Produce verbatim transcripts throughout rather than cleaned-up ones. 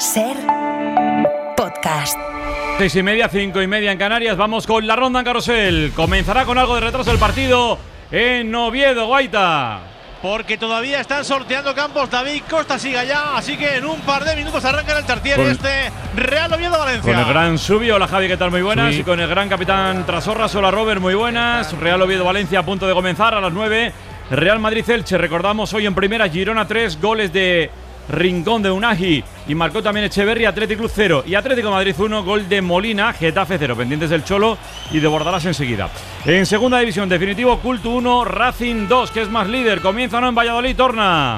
Ser podcast. Seis y media, cinco y media en Canarias. Vamos con la ronda en carrusel. Comenzará con algo de retraso el partido en Oviedo, Guaita. Porque todavía están sorteando campos. David Costa sigue allá, así que en un par de minutos arranca el tertier con, este Real Oviedo Valencia. Con el gran Subi, hola Javi, ¿qué tal? Muy buenas. Sí. Y con el gran capitán Trasorras, hola Robert, muy buenas. Real Oviedo Valencia a punto de comenzar a las nueve. Real Madrid Elche, recordamos hoy en primera, Girona tres, goles de Rincón de Unagi y marcó también Echeverri, Atlético Club cero y Atlético Madrid uno, gol de Molina, Getafe cero, pendientes del Cholo y de Bordalás enseguida. En segunda división, definitivo, Culto uno, Racing dos, que es más líder, comienza no en Valladolid, torna.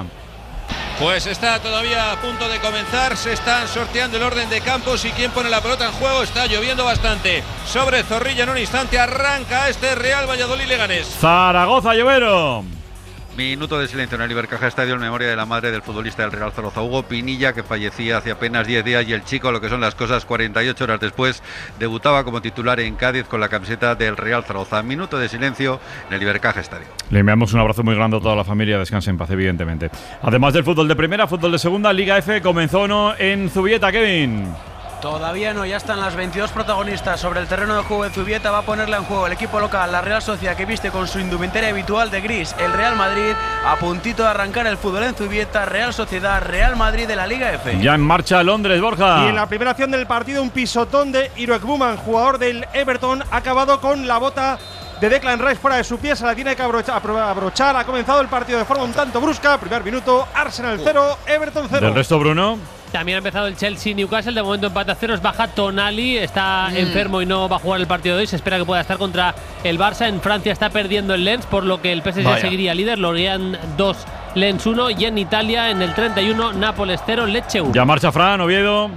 Pues está todavía a punto de comenzar, se están sorteando el orden de campos y quién pone la pelota en juego. Está lloviendo bastante sobre Zorrilla en un instante, arranca este Real Valladolid-Leganés. Zaragoza, Llovero. Minuto de silencio en el Ibercaja Estadio en memoria de la madre del futbolista del Real Zaragoza, Hugo Pinilla, que fallecía hace apenas diez días, y el chico, lo que son las cosas, cuarenta y ocho horas después, debutaba como titular en Cádiz con la camiseta del Real Zaragoza. Minuto de silencio en el Ibercaja Estadio. Le enviamos un abrazo muy grande a toda la familia, descanse en paz, evidentemente. Además del fútbol de primera, fútbol de segunda, Liga F comenzó o no en Zubieta, Kevin. Todavía no, ya están las veintidós protagonistas sobre el terreno de juego de Zubieta. Va a ponerla en juego el equipo local, la Real Sociedad, que viste con su indumentaria habitual de gris. El Real Madrid a puntito de arrancar el fútbol en Zubieta. Real Sociedad, Real Madrid de la Liga F. Ya en marcha Londres, Borja. Y en la primera acción del partido, un pisotón de Iroek Buman, jugador del Everton, ha acabado con la bota de Declan Rice fuera de su pie, se la tiene que abrochar, abrochar. Ha comenzado el partido de forma un tanto brusca. Primer minuto, Arsenal cero, Everton cero. Del resto, Bruno. También ha empezado el Chelsea-Newcastle, de momento empate a ceros, baja Tonali, está mm. enfermo y no va a jugar el partido de hoy, se espera que pueda estar contra el Barça. En Francia está perdiendo el Lens, por lo que el P S G Vaya. seguiría líder, Lorient dos, Lens uno, y en Italia, en el treinta y uno, Nápoles cero, Lecce uno. Ya marcha Fran, Oviedo.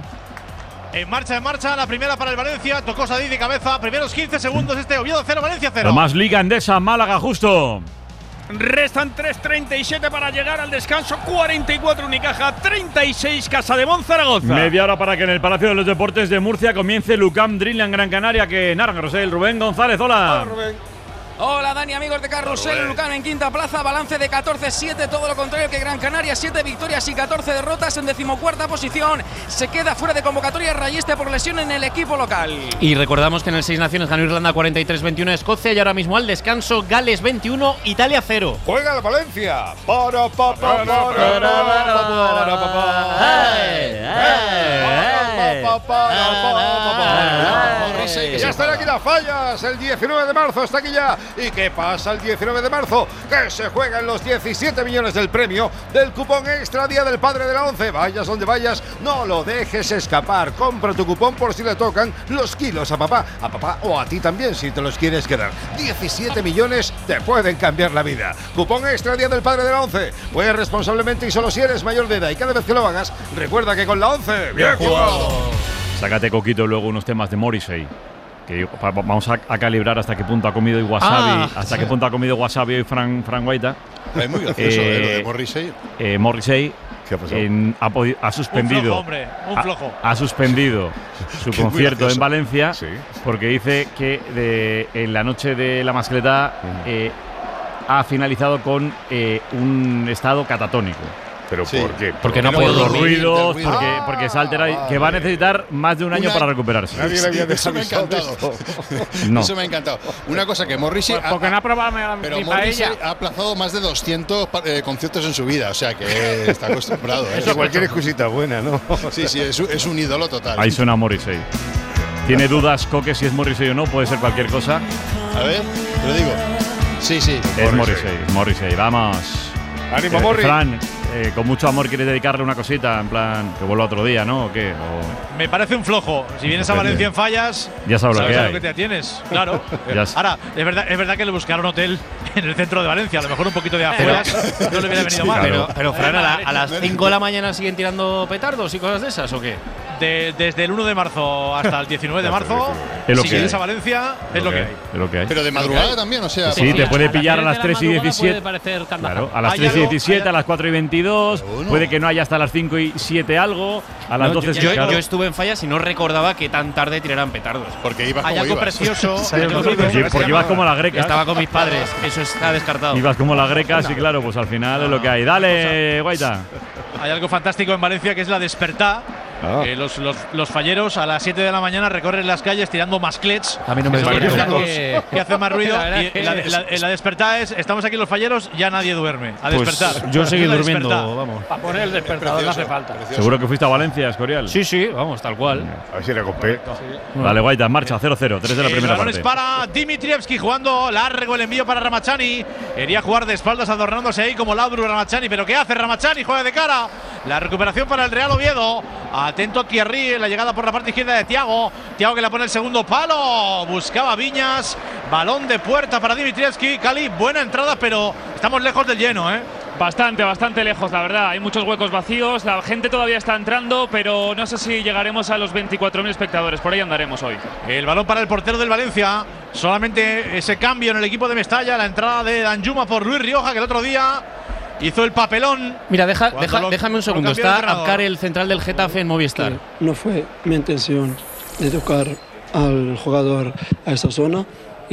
En marcha, en marcha, la primera para el Valencia, tocó Sadik de cabeza, primeros quince segundos este Oviedo cero, Valencia cero. Además, Liga Endesa, Málaga justo. Restan tres treinta y siete para llegar al descanso, cuarenta y cuatro Unicaja, treinta y seis Casademón Zaragoza. Media hora para que en el Palacio de los Deportes de Murcia comience Lucam Drill en Gran Canaria, que narra Rosel. Rubén González, hola. Hola, Rubén. Hola Dani, amigos de Carrusel, Lucam en quinta plaza, balance de catorce siete, todo lo contrario que Gran Canaria, siete victorias y catorce derrotas. En decimocuarta posición se queda fuera de convocatoria Rayeste por lesión en el equipo local. Y recordamos que en el Seis Naciones ganó Irlanda cuarenta y tres veintiuno a Escocia, y ahora mismo al descanso Gales veintiuno, Italia cero. Juega el Valencia. Para, pa, pa, para, para, ya están aquí las fallas. El diecinueve de marzo está aquí ya. ¿Y qué pasa el diecinueve de marzo? Que se juegan los diecisiete millones del premio del cupón extra Día del Padre de la ONCE. Vayas donde vayas, no lo dejes escapar. Compra tu cupón por si le tocan los kilos a papá, a papá o a ti también si te los quieres quedar. diecisiete millones te pueden cambiar la vida. Cupón extra Día del Padre de la ONCE. Juega responsablemente y solo si eres mayor de edad. Y cada vez que lo hagas, recuerda que con la ONCE, bien jugado. Sácate, Coquito, luego unos temas de Morrissey. Que vamos a, a calibrar hasta qué punto ha comido y wasabi, ah, hasta sí. qué punto ha comido wasabi hoy Fran, Fran Guaita. Es muy gracioso, eh, eh, lo de Morrissey. Eh, Morrissey ¿Qué ha pasado? En, ha, ha suspendido, un flojo, hombre, un flojo. Ha, ha suspendido su concierto en Valencia, sí. porque dice que de, en la noche de la mascleta eh, ha finalizado con eh, un estado catatónico. ¿Pero sí. por qué? Porque no por puede los dormir, ruidos, ruido. porque, ah, porque se altera y que va a necesitar más de un año Una, para recuperarse. Nadie le había Eso me ha encantado. No. Eso me ha encantado. Una cosa que Morrissey Por, porque ha, no ha probado pero mi Morrissey paella. ha aplazado más de doscientos eh, conciertos en su vida, o sea que está acostumbrado. ¿eh? Eso cualquier excusita buena, ¿no? Sí, sí, es, es un ídolo total. Ahí suena Morrissey. ¿Tiene dudas, Coque, si es Morrissey o no? Puede ser cualquier cosa. A ver, te lo digo. Sí, sí. Es Morrissey, Morrissey. Vamos. ¡Ánimo, eh, Morri! Fran, eh, con mucho amor quieres dedicarle una cosita, en plan, que vuelva otro día, ¿no? ¿O qué? O… Me parece un flojo. Si vienes a Valencia en fallas, ya sabes lo que hay. Lo que te atienes, claro. Ya Ahora, es verdad, es verdad que le buscaron hotel en el centro de Valencia. A lo mejor un poquito de afueras no le hubiera venido sí, mal. claro. Pero, pero Fran, ¿a, la, a las cinco de la mañana siguen tirando petardos y cosas de esas o qué? De, desde el uno de marzo hasta el diecinueve de marzo, es lo si que vienes hay. a Valencia, es lo que hay. Es lo que hay. Pero de madrugada también, o sea… Sí, te puede pillar a las tres tres y diecisiete. Claro, a las tres y diecisiete, a las cuatro y veintidós. Puede que no haya hasta las cinco y siete algo. A las no, doce. Yo, claro. yo estuve en fallas y no recordaba que tan tarde tiraran petardos. Porque ibas Hay como algo ibas. precioso. porque, porque ibas como la greca. Estaba con mis padres, eso está descartado. Ibas como la greca, sí, claro, pues al final es lo que hay. Dale, Guaita. Hay algo fantástico en Valencia que es la despertá. Ah. Eh, los, los, los falleros a las siete de la mañana recorren las calles tirando masclets. A mí no me parece que, que hace más ruido. Y la, la, la despertada es: estamos aquí los falleros, ya nadie duerme. A pues despertar. Yo seguí durmiendo, vamos. Para poner el despertador no hace falta. Precioso. Seguro que fuiste a Valencia, Escorial. Sí, sí, vamos, tal cual. A ver si le compré. Sí. Vale, Guaita, en marcha, cero cero, tres de la el primera balón parte. Es para Dimitrievski jugando largo el envío para Ramachani. Quería jugar de espaldas adornándose ahí como Laudrup Ramachani, pero ¿qué hace Ramachani? Juega de cara. La recuperación para el Real Oviedo. Atento Thierry en la llegada por la parte izquierda de Thiago. Thiago que la pone el segundo palo. Buscaba Viñas. Balón de puerta para Dimitrievski. Cali, buena entrada, pero estamos lejos del lleno, ¿eh? Bastante, bastante lejos, la verdad. Hay muchos huecos vacíos. La gente todavía está entrando, pero no sé si llegaremos a los veinticuatro mil espectadores. Por ahí andaremos hoy. El balón para el portero del Valencia. Solamente ese cambio en el equipo de Mestalla. La entrada de Danjuma por Luis Rioja, que el otro día hizo el papelón. Mira, deja, deja, lo, déjame un segundo. Está Abkar, el central del Getafe, en Movistar. No fue mi intención de tocar al jugador a esa zona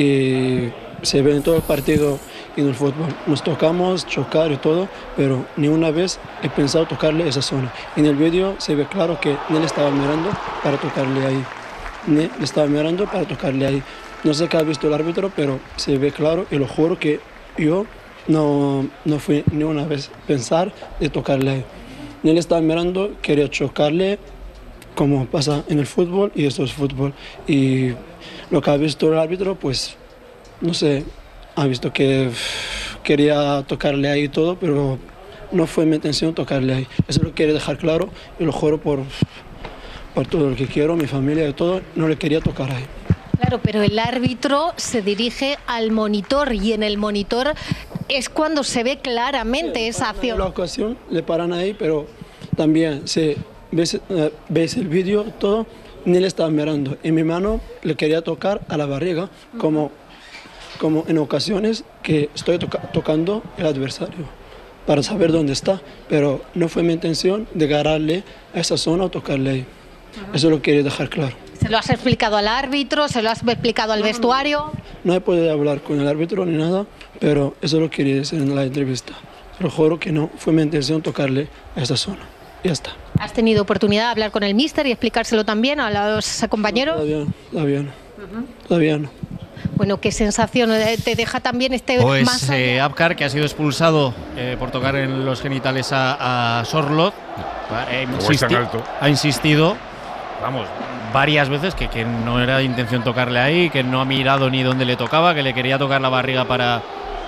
y se ve en todo el partido y en el fútbol. Nos tocamos, chocar y todo, pero ni una vez he pensado tocarle esa zona. En el vídeo se ve claro que él estaba mirando para tocarle ahí. Él estaba mirando para tocarle ahí. No sé qué ha visto el árbitro, pero se ve claro y lo juro que yo no, no fui ni una vez pensar de tocarle ahí. Él estaba mirando, quería chocarle como pasa en el fútbol y esto es fútbol. Y lo que ha visto el árbitro, pues no sé, ha visto que quería tocarle ahí y todo, pero no fue mi intención tocarle ahí. Eso lo quiero dejar claro y lo juro por, por todo lo que quiero, mi familia y todo, no le quería tocar ahí. Claro, pero el árbitro se dirige al monitor y en el monitor es cuando se ve claramente sí, esa acción. En la ocasión le paran ahí, pero también si ves, uh, ves el vídeo, todo, ni le estaba mirando. En mi mano le quería tocar a la barriga, como, como en ocasiones que estoy toca tocando el adversario para saber dónde está, pero no fue mi intención de agarrarle a esa zona o tocarle ahí. Eso lo quería dejar claro. ¿Se lo has explicado al árbitro? ¿Se lo has explicado al vestuario? No he podido hablar con el árbitro ni nada, pero eso lo quería decir en la entrevista. Se lo juro que no fue mi intención tocarle a esa zona. Ya está. ¿Has tenido oportunidad de hablar con el míster y explicárselo también a los compañeros? No, todavía, todavía no. Uh-huh. Todavía no. Bueno, ¿qué sensación te deja también este pues, más allá? Eh, Abkar, que ha sido expulsado eh, por tocar en los genitales a, a Sorloth, eh, insisti ha insistido, vamos, varias veces que, que no era de intención tocarle ahí, que no ha mirado ni dónde le tocaba, que le quería tocar la barriga para,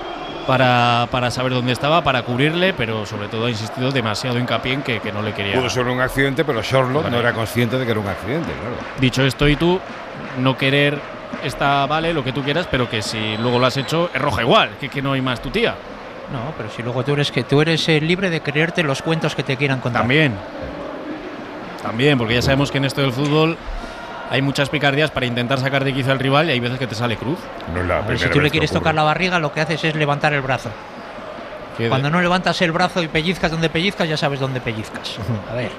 para, para saber dónde estaba, para cubrirle, pero sobre todo ha insistido demasiado hincapié en que, que no le quería. Pudo ser un accidente, pero Sorloth vale. no era consciente de que era un accidente, claro. Dicho esto, y tú, no querer está vale, lo que tú quieras, pero que si luego lo has hecho, es roja igual, que, que no hay más tu tía. No, pero si luego tú eres que tú eres eh, libre de creerte los cuentos que te quieran contar. También. También, porque ya sabemos que en esto del fútbol hay muchas picardías para intentar sacar de quicio al rival y hay veces que te sale cruz. No es la ver, si tú le quieres tocar la barriga, lo que haces es levantar el brazo. Cuando de... no levantas el brazo y pellizcas donde pellizcas, ya sabes dónde pellizcas. A ver.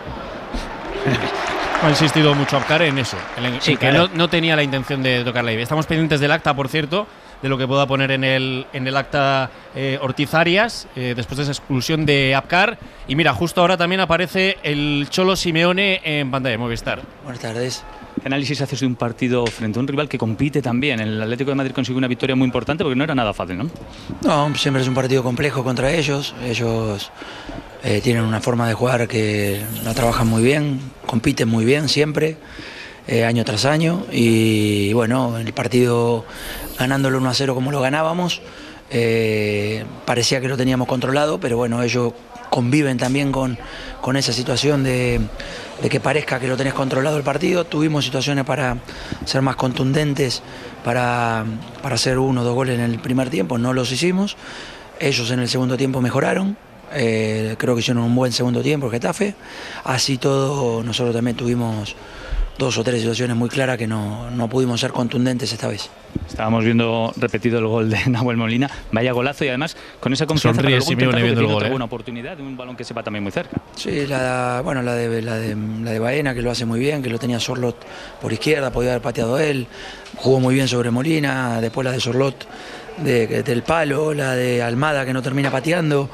Ha insistido mucho Abkar en eso, en sí, que claro. no, no tenía la intención de tocarla. Estamos pendientes del acta, por cierto, de lo que pueda poner en el, en el acta eh, Ortiz Arias, eh, después de esa expulsión de Abkar. Y mira, justo ahora también aparece el Cholo Simeone en pantalla de Movistar. Buenas tardes. ¿Qué análisis haces de un partido frente a un rival que compite también? El Atlético de Madrid consiguió una victoria muy importante porque no era nada fácil, ¿no? No, siempre es un partido complejo contra ellos. Ellos eh, tienen una forma de jugar que la trabajan muy bien, compiten muy bien siempre, eh, año tras año. Y bueno, el partido ganándolo uno a cero como lo ganábamos, eh, parecía que lo teníamos controlado, pero bueno, ellos conviven también con, con esa situación de, de que parezca que lo tenés controlado el partido. Tuvimos situaciones para ser más contundentes, para, para hacer uno o dos goles en el primer tiempo, no los hicimos. Ellos en el segundo tiempo mejoraron, eh, creo que hicieron un buen segundo tiempo el Getafe. Así todo, nosotros también tuvimos dos o tres situaciones muy claras que no, no pudimos ser contundentes esta vez. Estábamos viendo repetido el gol de Nahuel Molina, vaya golazo, y además con esa confianza sonríe Simeone viendo el gol, otra ¿eh? buena oportunidad de un balón que se va también muy cerca. Sí, la, bueno, la de, la, de, la de Baena, que lo hace muy bien, que lo tenía Sorloth por izquierda, podía haber pateado él, jugó muy bien sobre Molina, después la de Sorloth de, del palo, la de Almada que no termina pateando.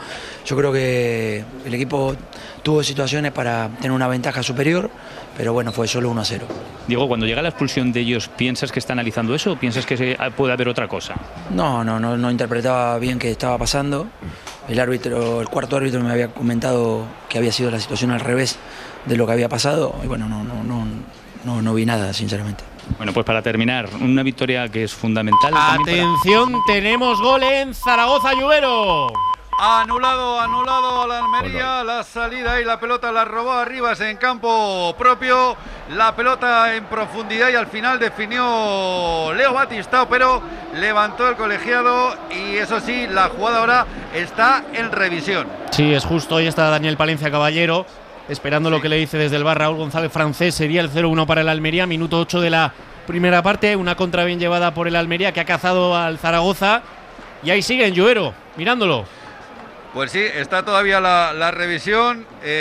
yo creo que el equipo tuvo situaciones para tener una ventaja superior, pero bueno, fue solo uno a cero. Diego, cuando llega la expulsión de ellos, ¿piensas que está analizando eso o piensas que se, puede haber otra cosa? No, no, no, no interpretaba bien qué estaba pasando. El árbitro, el cuarto árbitro me había comentado que había sido la situación al revés de lo que había pasado y bueno, no, no, no, no, no vi nada, sinceramente. Bueno, pues para terminar, una victoria que es fundamental. Atención, para... tenemos gol en Zaragoza, Lluvero. Anulado, anulado a la Almería, la salida y la pelota la robó Arribas en campo propio, la pelota en profundidad y al final definió Leo Batistao, pero levantó el colegiado y eso sí, la jugada ahora está en revisión. Sí, es justo, ahí está Daniel Palencia Caballero, esperando sí. Lo que le dice desde el bar Raúl González Francés, sería el cero uno para el Almería, minuto ocho de la primera parte, una contra bien llevada por el Almería que ha cazado al Zaragoza y ahí siguen, Lluvero, mirándolo. Pues sí, está todavía la, la revisión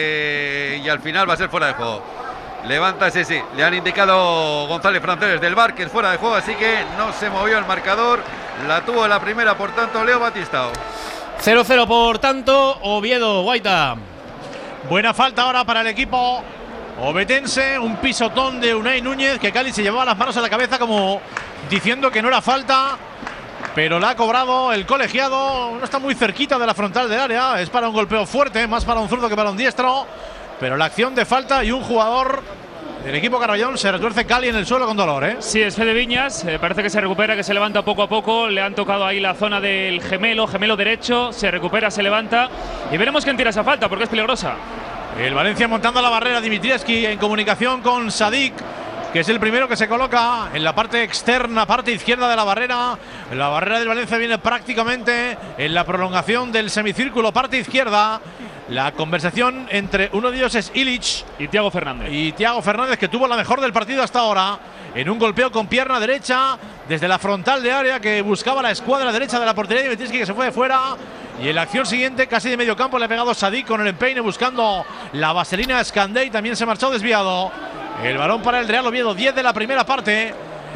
eh, y al final va a ser fuera de juego. Levanta, sí, sí, le han indicado González Francés del bar que es fuera de juego, así que no se movió el marcador. La tuvo en la primera, por tanto, Leo Batistao. cero cero, por tanto, Oviedo, Guaita. Buena falta ahora para el equipo obetense, un pisotón de Unai Núñez que Cali se llevaba las manos a la cabeza como diciendo que no era falta. Pero la ha cobrado el colegiado, no está muy cerquita de la frontal del área, es para un golpeo fuerte, más para un zurdo que para un diestro, pero la acción de falta y un jugador del equipo Caraballón se retuerce Cali en el suelo con dolor, ¿eh? Sí, es Fede Viñas, eh, parece que se recupera, que se levanta poco a poco, le han tocado ahí la zona del gemelo, gemelo derecho, se recupera, se levanta y veremos quién tira esa falta porque es peligrosa. El Valencia montando la barrera, Dimitrievski en comunicación con Sadik, que es el primero que se coloca en la parte externa, parte izquierda de la barrera. La barrera del Valencia viene prácticamente en la prolongación del semicírculo, parte izquierda. La conversación entre uno de ellos es Illich y Thiago Fernández. Y Thiago Fernández, que tuvo la mejor del partido hasta ahora, en un golpeo con pierna derecha desde la frontal de área que buscaba la escuadra derecha de la portería de Dimitrievski, que se fue de fuera. Y en la acción siguiente, casi de medio campo, le ha pegado Sadik con el empeine buscando la vaselina Scandey. También se marchó desviado. El balón para el Real Oviedo, diez de la primera parte.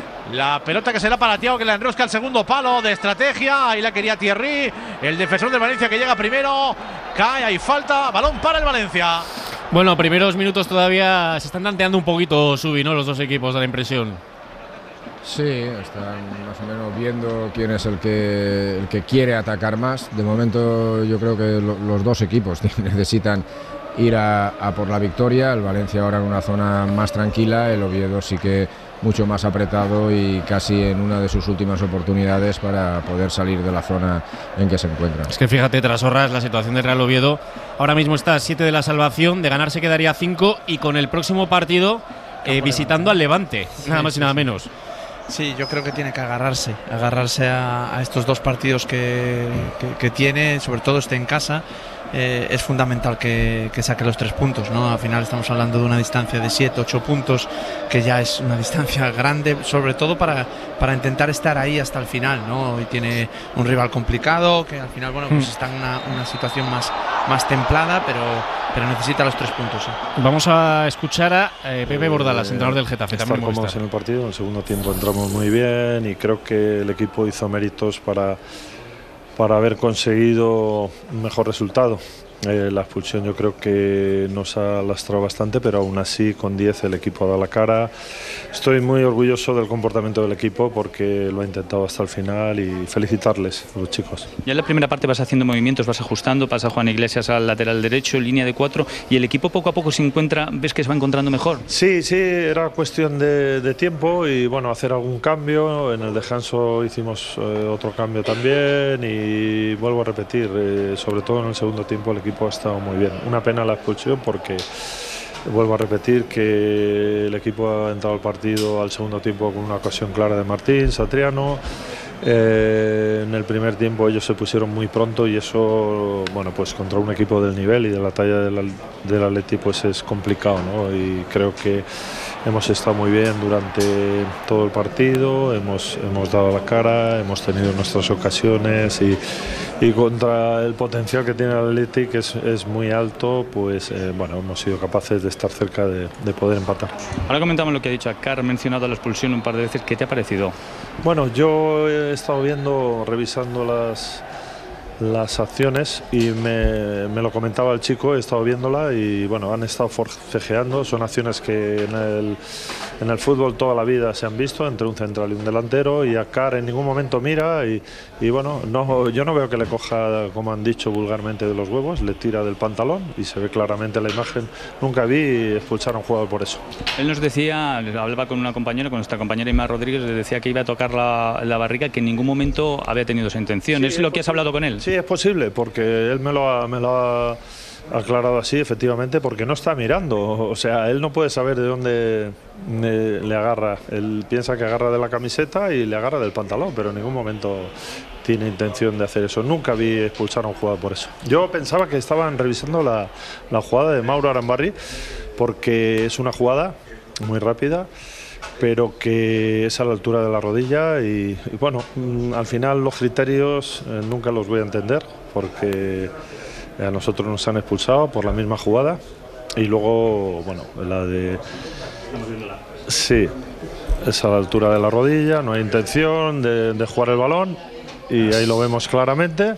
La pelota que será para Thiago, que la enrosca al segundo palo de estrategia. Ahí la quería Thierry, el defensor del Valencia que llega primero. Cae, hay falta, balón para el Valencia. Bueno, primeros minutos todavía se están tanteando un poquito, Subi, ¿no? Los dos equipos, da la impresión. Sí, están más o menos viendo quién es el que, el que quiere atacar más. De momento yo creo que lo, los dos equipos necesitan ir a, a por la victoria. El Valencia ahora en una zona más tranquila, el Oviedo sí que mucho más apretado y casi en una de sus últimas oportunidades para poder salir de la zona en que se encuentra. Es que fíjate, tras horas, la situación del Real Oviedo ahora mismo está a siete de la salvación, de ganar se quedaría cinco y con el próximo partido eh, visitando al Levante, sí, nada más y nada menos. Sí, yo creo que tiene que agarrarse, agarrarse a, a estos dos partidos que, que, que tiene, sobre todo este en casa. Eh, es fundamental que, que saque los tres puntos, ¿no? Al final estamos hablando de una distancia de siete, ocho puntos, que ya es una distancia grande, sobre todo para, para intentar estar ahí hasta el final, ¿no? Y tiene un rival complicado, que al final, bueno, pues está en una, una situación más, más templada, pero, pero necesita los tres puntos, ¿sí? Vamos a escuchar a eh, Pepe Bordalas, eh, entrenador del Getafe. Estar cómodos en el partido, en el segundo tiempo entramos muy bien y creo que el equipo hizo méritos para para haber conseguido un mejor resultado. Eh, la expulsión yo creo que nos ha lastrado bastante, pero aún así con diez el equipo ha dado la cara. Estoy muy orgulloso del comportamiento del equipo porque lo ha intentado hasta el final y felicitarles a los chicos. Ya en la primera parte vas haciendo movimientos, vas ajustando, pasa Juan Iglesias al lateral derecho, línea de cuatro, y el equipo poco a poco se encuentra, ves que se va encontrando mejor. Sí, sí, era cuestión de, de tiempo y bueno, hacer algún cambio. En el descanso hicimos eh, otro cambio también y vuelvo a repetir, eh, sobre todo en el segundo tiempo el equipo ha estado muy bien. Una pena la expulsión porque vuelvo a repetir que el equipo ha entrado al partido al segundo tiempo con una ocasión clara de Martín, Satriano. Eh, en el primer tiempo ellos se pusieron muy pronto y eso, bueno, pues contra un equipo del nivel y de la talla del, del Atleti pues es complicado, ¿no? Y creo que hemos estado muy bien durante todo el partido, hemos, hemos dado la cara, hemos tenido nuestras ocasiones y, y contra el potencial que tiene el Atleti, que es, es muy alto, pues eh, bueno, hemos sido capaces de estar cerca de, de poder empatar. Ahora comentamos lo que ha dicho Akar, mencionado la expulsión un par de veces, ¿qué te ha parecido? Bueno, yo he estado viendo, revisando las las acciones y me, me lo comentaba el chico, he estado viéndola y bueno, han estado forcejeando, son acciones que en el, en el fútbol toda la vida se han visto entre un central y un delantero, y Akkar en ningún momento mira y, y bueno, no, yo no veo que le coja, como han dicho vulgarmente, de los huevos, le tira del pantalón y se ve claramente la imagen. Nunca vi expulsar a un jugador por eso. Él nos decía, hablaba con una compañera, con nuestra compañera Ima Rodríguez, le decía que iba a tocar la, la barriga, que en ningún momento había tenido esa intención. Sí, ¿es, es lo que has hablado con él? Sí, es posible, porque él me lo ha, me lo ha aclarado así, efectivamente, porque no está mirando. O sea, él no puede saber de dónde le, le agarra. Él piensa que agarra de la camiseta y le agarra del pantalón, pero en ningún momento tiene intención de hacer eso. Nunca vi expulsar a un jugador por eso. Yo pensaba que estaban revisando la, la jugada de Mauro Arambarri, porque es una jugada muy rápida, pero que es a la altura de la rodilla y, y bueno, al final los criterios eh, nunca los voy a entender, porque a nosotros nos han expulsado por la misma jugada y luego, bueno, la de... Sí, es a la altura de la rodilla, no hay intención de, de jugar el balón y ahí lo vemos claramente.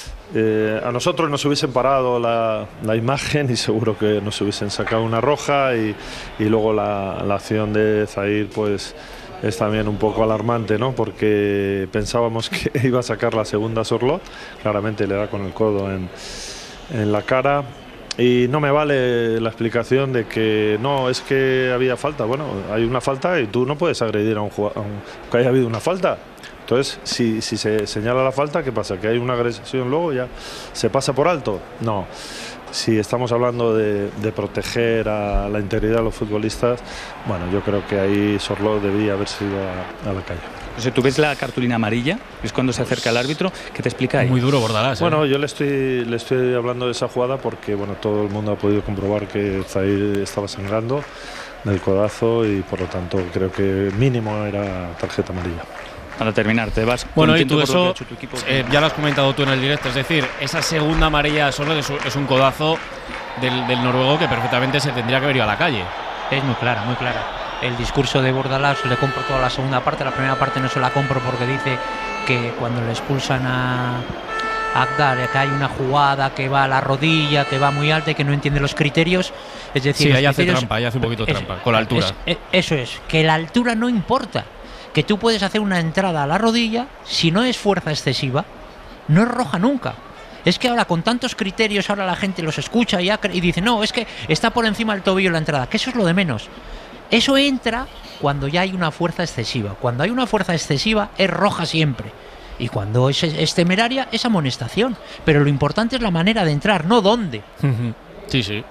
Eh, a nosotros nos hubiesen parado la, la imagen y seguro que nos hubiesen sacado una roja y, y luego la, la acción de Zahir pues es también un poco alarmante, ¿no? Porque pensábamos que iba a sacar la segunda Sorloth, claramente le da con el codo en, en la cara y no me vale la explicación de que no, es que había falta. Bueno, hay una falta y tú no puedes agredir a un jugador que haya habido una falta. Entonces, si, si se señala la falta, ¿qué pasa? ¿Que hay una agresión luego ya se pasa por alto? No. Si estamos hablando de, de proteger a la integridad de los futbolistas, bueno, yo creo que ahí Sorloth debía haberse ido a, a la calle. O sea, tú ves la cartulina amarilla, es cuando se acerca el árbitro, ¿qué te explica ahí? Muy duro Bordalás, ¿eh? Bueno, yo le estoy, le estoy hablando de esa jugada porque bueno, todo el mundo ha podido comprobar que Zahir estaba sangrando del codazo y por lo tanto creo que mínimo era tarjeta amarilla. Para terminar, te vas. Bueno, y tú eso eh, ya lo has comentado tú en el directo, es decir, esa segunda amarilla solo es, es un codazo del, del noruego que perfectamente se tendría que haber ido a la calle. Es muy clara, muy clara. El discurso de Bordalás, le compro toda la segunda parte, la primera parte no se la compro porque dice que cuando le expulsan a Akkar, que hay una jugada que va a la rodilla, que va muy alta y que no entiende los criterios. Es decir, sí, ahí hace trampa, ahí hace un poquito es, trampa, con la altura. Es, eso es, que la altura no importa. Que tú puedes hacer una entrada a la rodilla, si no es fuerza excesiva, no es roja nunca. Es que ahora con tantos criterios, ahora la gente los escucha y, y dice, no, es que está por encima del tobillo la entrada, que eso es lo de menos. Eso entra cuando ya hay una fuerza excesiva. Cuando hay una fuerza excesiva es roja siempre. Y cuando es, es temeraria es amonestación. Pero lo importante es la manera de entrar, no dónde. Sí, sí.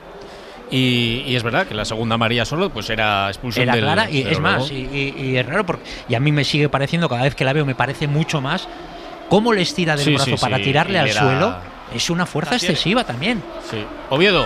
Y, y es verdad que la segunda amarilla solo pues era expulsión era del, clara y es luego. más y, y, y es raro porque y a mí me sigue pareciendo, cada vez que la veo me parece mucho más cómo les tira del sí, brazo sí, para sí, tirarle al era... suelo. Es una fuerza excesiva también. Sí. Oviedo.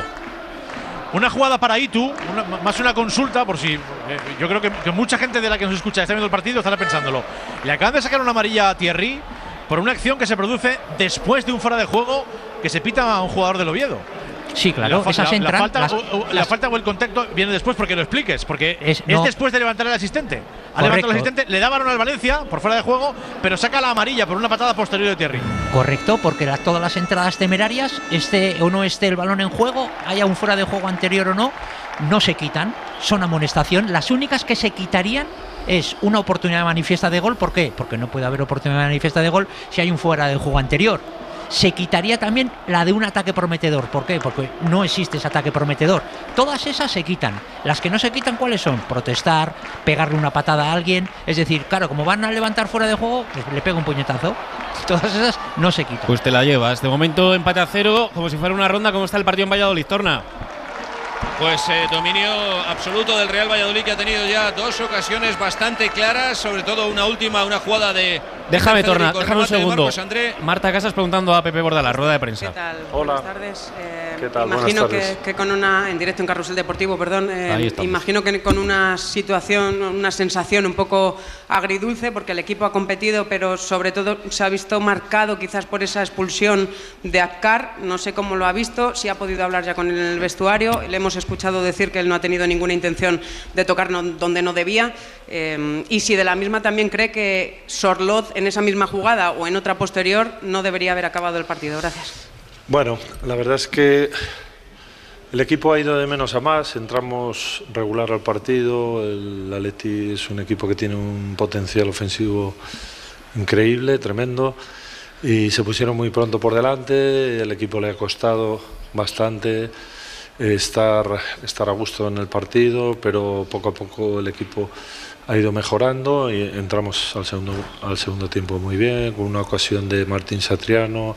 Una jugada para Itu, una, más una consulta, por si. Eh, yo creo que, que mucha gente de la que nos escucha está viendo el partido estará pensándolo. Le acaban de sacar una amarilla a Thierry por una acción que se produce después de un fuera de juego que se pita a un jugador del Oviedo. Sí, claro, la, esas la, entran, la, falta, las, o, o, la las, falta o el contacto viene después, porque lo expliques, porque es, no, es después de levantar al asistente. Ha levantado al asistente, le da balón al Valencia por fuera de juego, pero saca la amarilla por una patada posterior de Thierry. Correcto, porque la, todas las entradas temerarias, esté o no esté el balón en juego, haya un fuera de juego anterior o no, no se quitan, son amonestación. Las únicas que se quitarían es una oportunidad manifiesta de gol. ¿Por qué? Porque no puede haber oportunidad manifiesta de gol si hay un fuera de juego anterior. Se quitaría también la de un ataque prometedor. ¿Por qué? Porque no existe ese ataque prometedor. Todas esas se quitan. Las que no se quitan, ¿cuáles son? Protestar, pegarle una patada a alguien. Es decir, claro, como van a levantar fuera de juego, pues le pega un puñetazo. Todas esas no se quitan. Pues te la llevas. De momento empate a cero, como si fuera una ronda. ¿Cómo está el partido en Valladolid, Torna? Pues eh, dominio absoluto del Real Valladolid, que ha tenido ya dos ocasiones bastante claras, sobre todo una última, una jugada de... Déjame, de Torna, déjame un segundo. De Marta Casas preguntando a Pepe Bordalás, rueda de prensa. ¿Qué tal? Hola. Buenas tardes. Eh, ¿Qué tal? Imagino Buenas tardes. Que, que con una, en directo en Carrusel Deportivo, perdón, eh, imagino que con una situación, una sensación un poco agridulce, porque el equipo ha competido, pero sobre todo se ha visto marcado quizás por esa expulsión de Akkar. No sé cómo lo ha visto, si ha podido hablar ya con el vestuario, le hemos escuchado decir que él no ha tenido ninguna intención de tocar no, donde no debía. Eh, y si de la misma también cree que Sorloth en esa misma jugada o en otra posterior no debería haber acabado el partido. Gracias. Bueno, la verdad es que el equipo ha ido de menos a más, entramos regular al partido, el Atleti es un equipo que tiene un potencial ofensivo increíble, tremendo, y se pusieron muy pronto por delante, el equipo le ha costado bastante estar, estar a gusto en el partido, pero poco a poco el equipo ha ido mejorando y entramos al segundo, al segundo tiempo muy bien, con una ocasión de Martín Satriano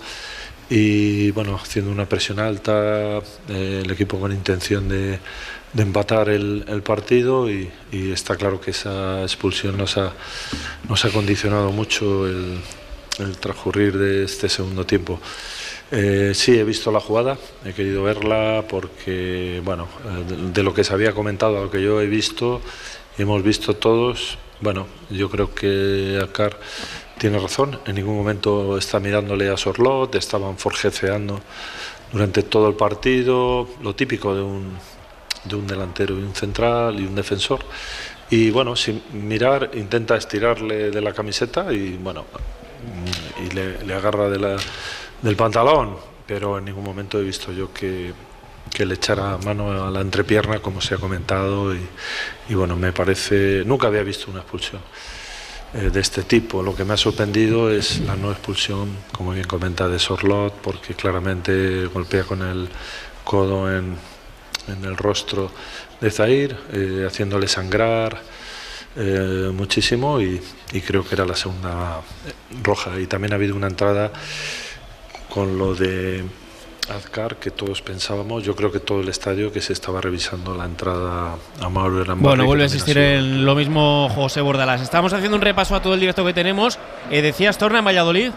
y bueno, haciendo una presión alta, eh, el equipo con intención de, de empatar el, el partido y, y está claro que esa expulsión nos ha, nos ha condicionado mucho el, el transcurrir de este segundo tiempo. Eh, sí, he visto la jugada, he querido verla porque, bueno, de, de lo que se había comentado a lo que yo he visto, hemos visto todos, bueno, yo creo que Akar tiene razón, en ningún momento está mirándole a Sorloth, estaban forjeceando durante todo el partido, lo típico de un, de un delantero y un central y un defensor, y bueno, sin mirar intenta estirarle de la camiseta y bueno, y le, le agarra de la, del pantalón, pero en ningún momento he visto yo que, que le echara mano a la entrepierna como se ha comentado y, y bueno, me parece, nunca había visto una expulsión de este tipo. Lo que me ha sorprendido es la no expulsión, como bien comenta, de Sorloth, porque claramente golpea con el codo en, en el rostro de Zahir, eh, haciéndole sangrar eh, muchísimo y, y creo que era la segunda roja. Y también ha habido una entrada con lo de Azcar, que todos pensábamos, yo creo que todo el estadio, que se estaba revisando la entrada a Mauro Erambarri. Bueno, vuelve a insistir en lo mismo José Bordalás. Estamos haciendo un repaso a todo el directo que tenemos. Eh, ¿Decías Torna en Valladolid?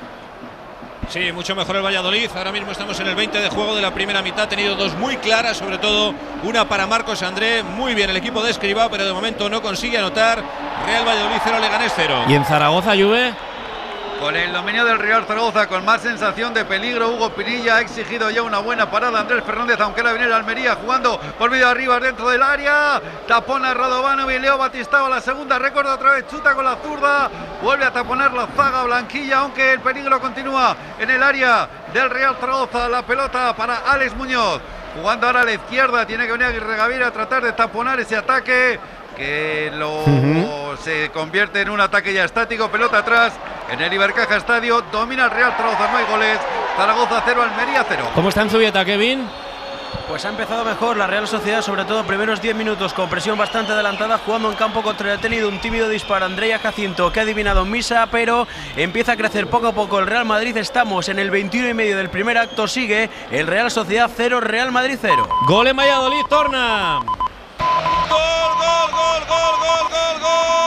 Sí, mucho mejor el Valladolid. Ahora mismo estamos en el veinte de juego de la primera mitad. Ha tenido dos muy claras, sobre todo una para Marcos André. Muy bien el equipo de Escribá, pero de momento no consigue anotar. Real Valladolid cero, Leganés cero. ¿Y en Zaragoza, Juve? Con el dominio del Real Zaragoza, con más sensación de peligro, Hugo Pinilla ha exigido ya una buena parada. Andrés Fernández, aunque la viene Almería jugando por medio arriba dentro del área. Tapona a Radovanovic, Leo Batistao a la segunda, recorda otra vez, chuta con la zurda. Vuelve a taponar la zaga blanquilla, aunque el peligro continúa en el área del Real Zaragoza. La pelota para Alex Muñoz. Jugando ahora a la izquierda, tiene que venir Aguirre Gaviria a tratar de taponar ese ataque, que lo uh-huh. se convierte en un ataque ya estático. Pelota atrás en el Ibercaja Estadio, domina el Real Zaragoza, no hay goles. Zaragoza cero, Almería cero. ¿Cómo está en Zubieta, Kevin? Pues ha empezado mejor la Real Sociedad, sobre todo primeros diez minutos con presión bastante adelantada, jugando en campo contra el. Ha tenido un tímido disparo Andrea Jacinto, que ha adivinado misa, pero empieza a crecer poco a poco el Real Madrid. Estamos en el veintiuno y medio del primer acto, sigue el Real Sociedad cero, Real Madrid cero. Gol en Valladolid, Torna. Gol, gol, gol, gol, gol, gol,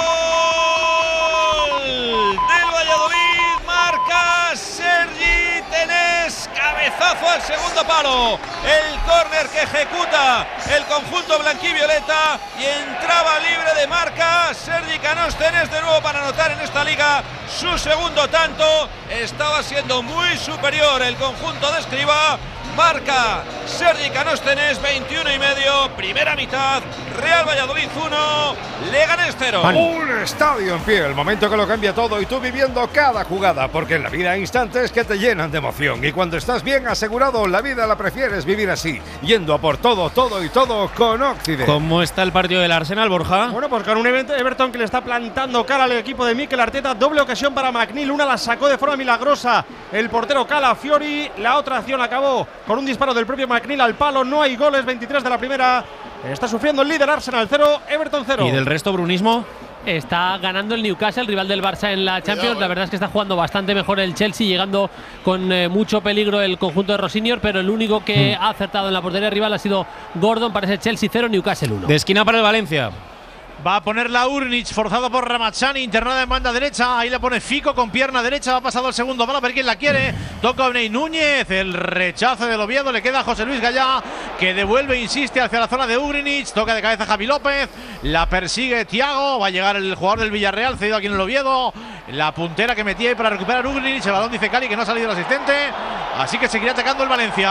gol del Valladolid, marca Sergi Tenés, cabezazo al segundo palo, el córner que ejecuta el conjunto blanquivioleta y entraba libre de marca Sergi Canós Tenés de nuevo para anotar en esta liga su segundo tanto. Estaba siendo muy superior el conjunto de Escribá. Marca Sergi Canós Tenés, veintiuno y medio, primera mitad, Real Valladolid uno, Leganés cero. Un estadio en pie, el momento que lo cambia todo y tú viviendo cada jugada, porque en la vida hay instantes que te llenan de emoción y cuando estás bien asegurado, la vida la prefieres vivir así, yendo a por todo, todo y todo con Occident. ¿Cómo está el partido del Arsenal, Borja? Bueno, pues con un Everton que le está plantando cara al equipo de Mikel Arteta, doble ocasión para McNeil, una la sacó de forma milagrosa el portero Calafiori, la otra acción acabó con un disparo del propio McNeil al palo. No hay goles, veintitrés de la primera. Está sufriendo el líder Arsenal cero, Everton cero. ¿Y del resto, brunismo? Está ganando el Newcastle, rival del Barça en la Champions. Cuidado, la verdad es que está jugando bastante mejor el Chelsea, llegando con eh, mucho peligro el conjunto de Rossinior, pero el único que mm. ha acertado en la portería rival ha sido Gordon. Parece Chelsea cero, Newcastle uno. De esquina para el Valencia. Va a ponerla Urnic, forzado por Ramachani, internada en banda derecha. Ahí le pone Fico con pierna derecha. Va pasado el segundo bala, a ver quién la quiere. Toca Unai Núñez. El rechazo del Oviedo. Le queda a José Luis Gallá, que devuelve, insiste hacia la zona de Urnic. Toca de cabeza Javi López. La persigue Thiago. Va a llegar el jugador del Villarreal, cedido aquí en el Oviedo. La puntera que metía ahí para recuperar Urnic. El balón dice Cali que no ha salido el asistente. Así que seguirá atacando el Valencia.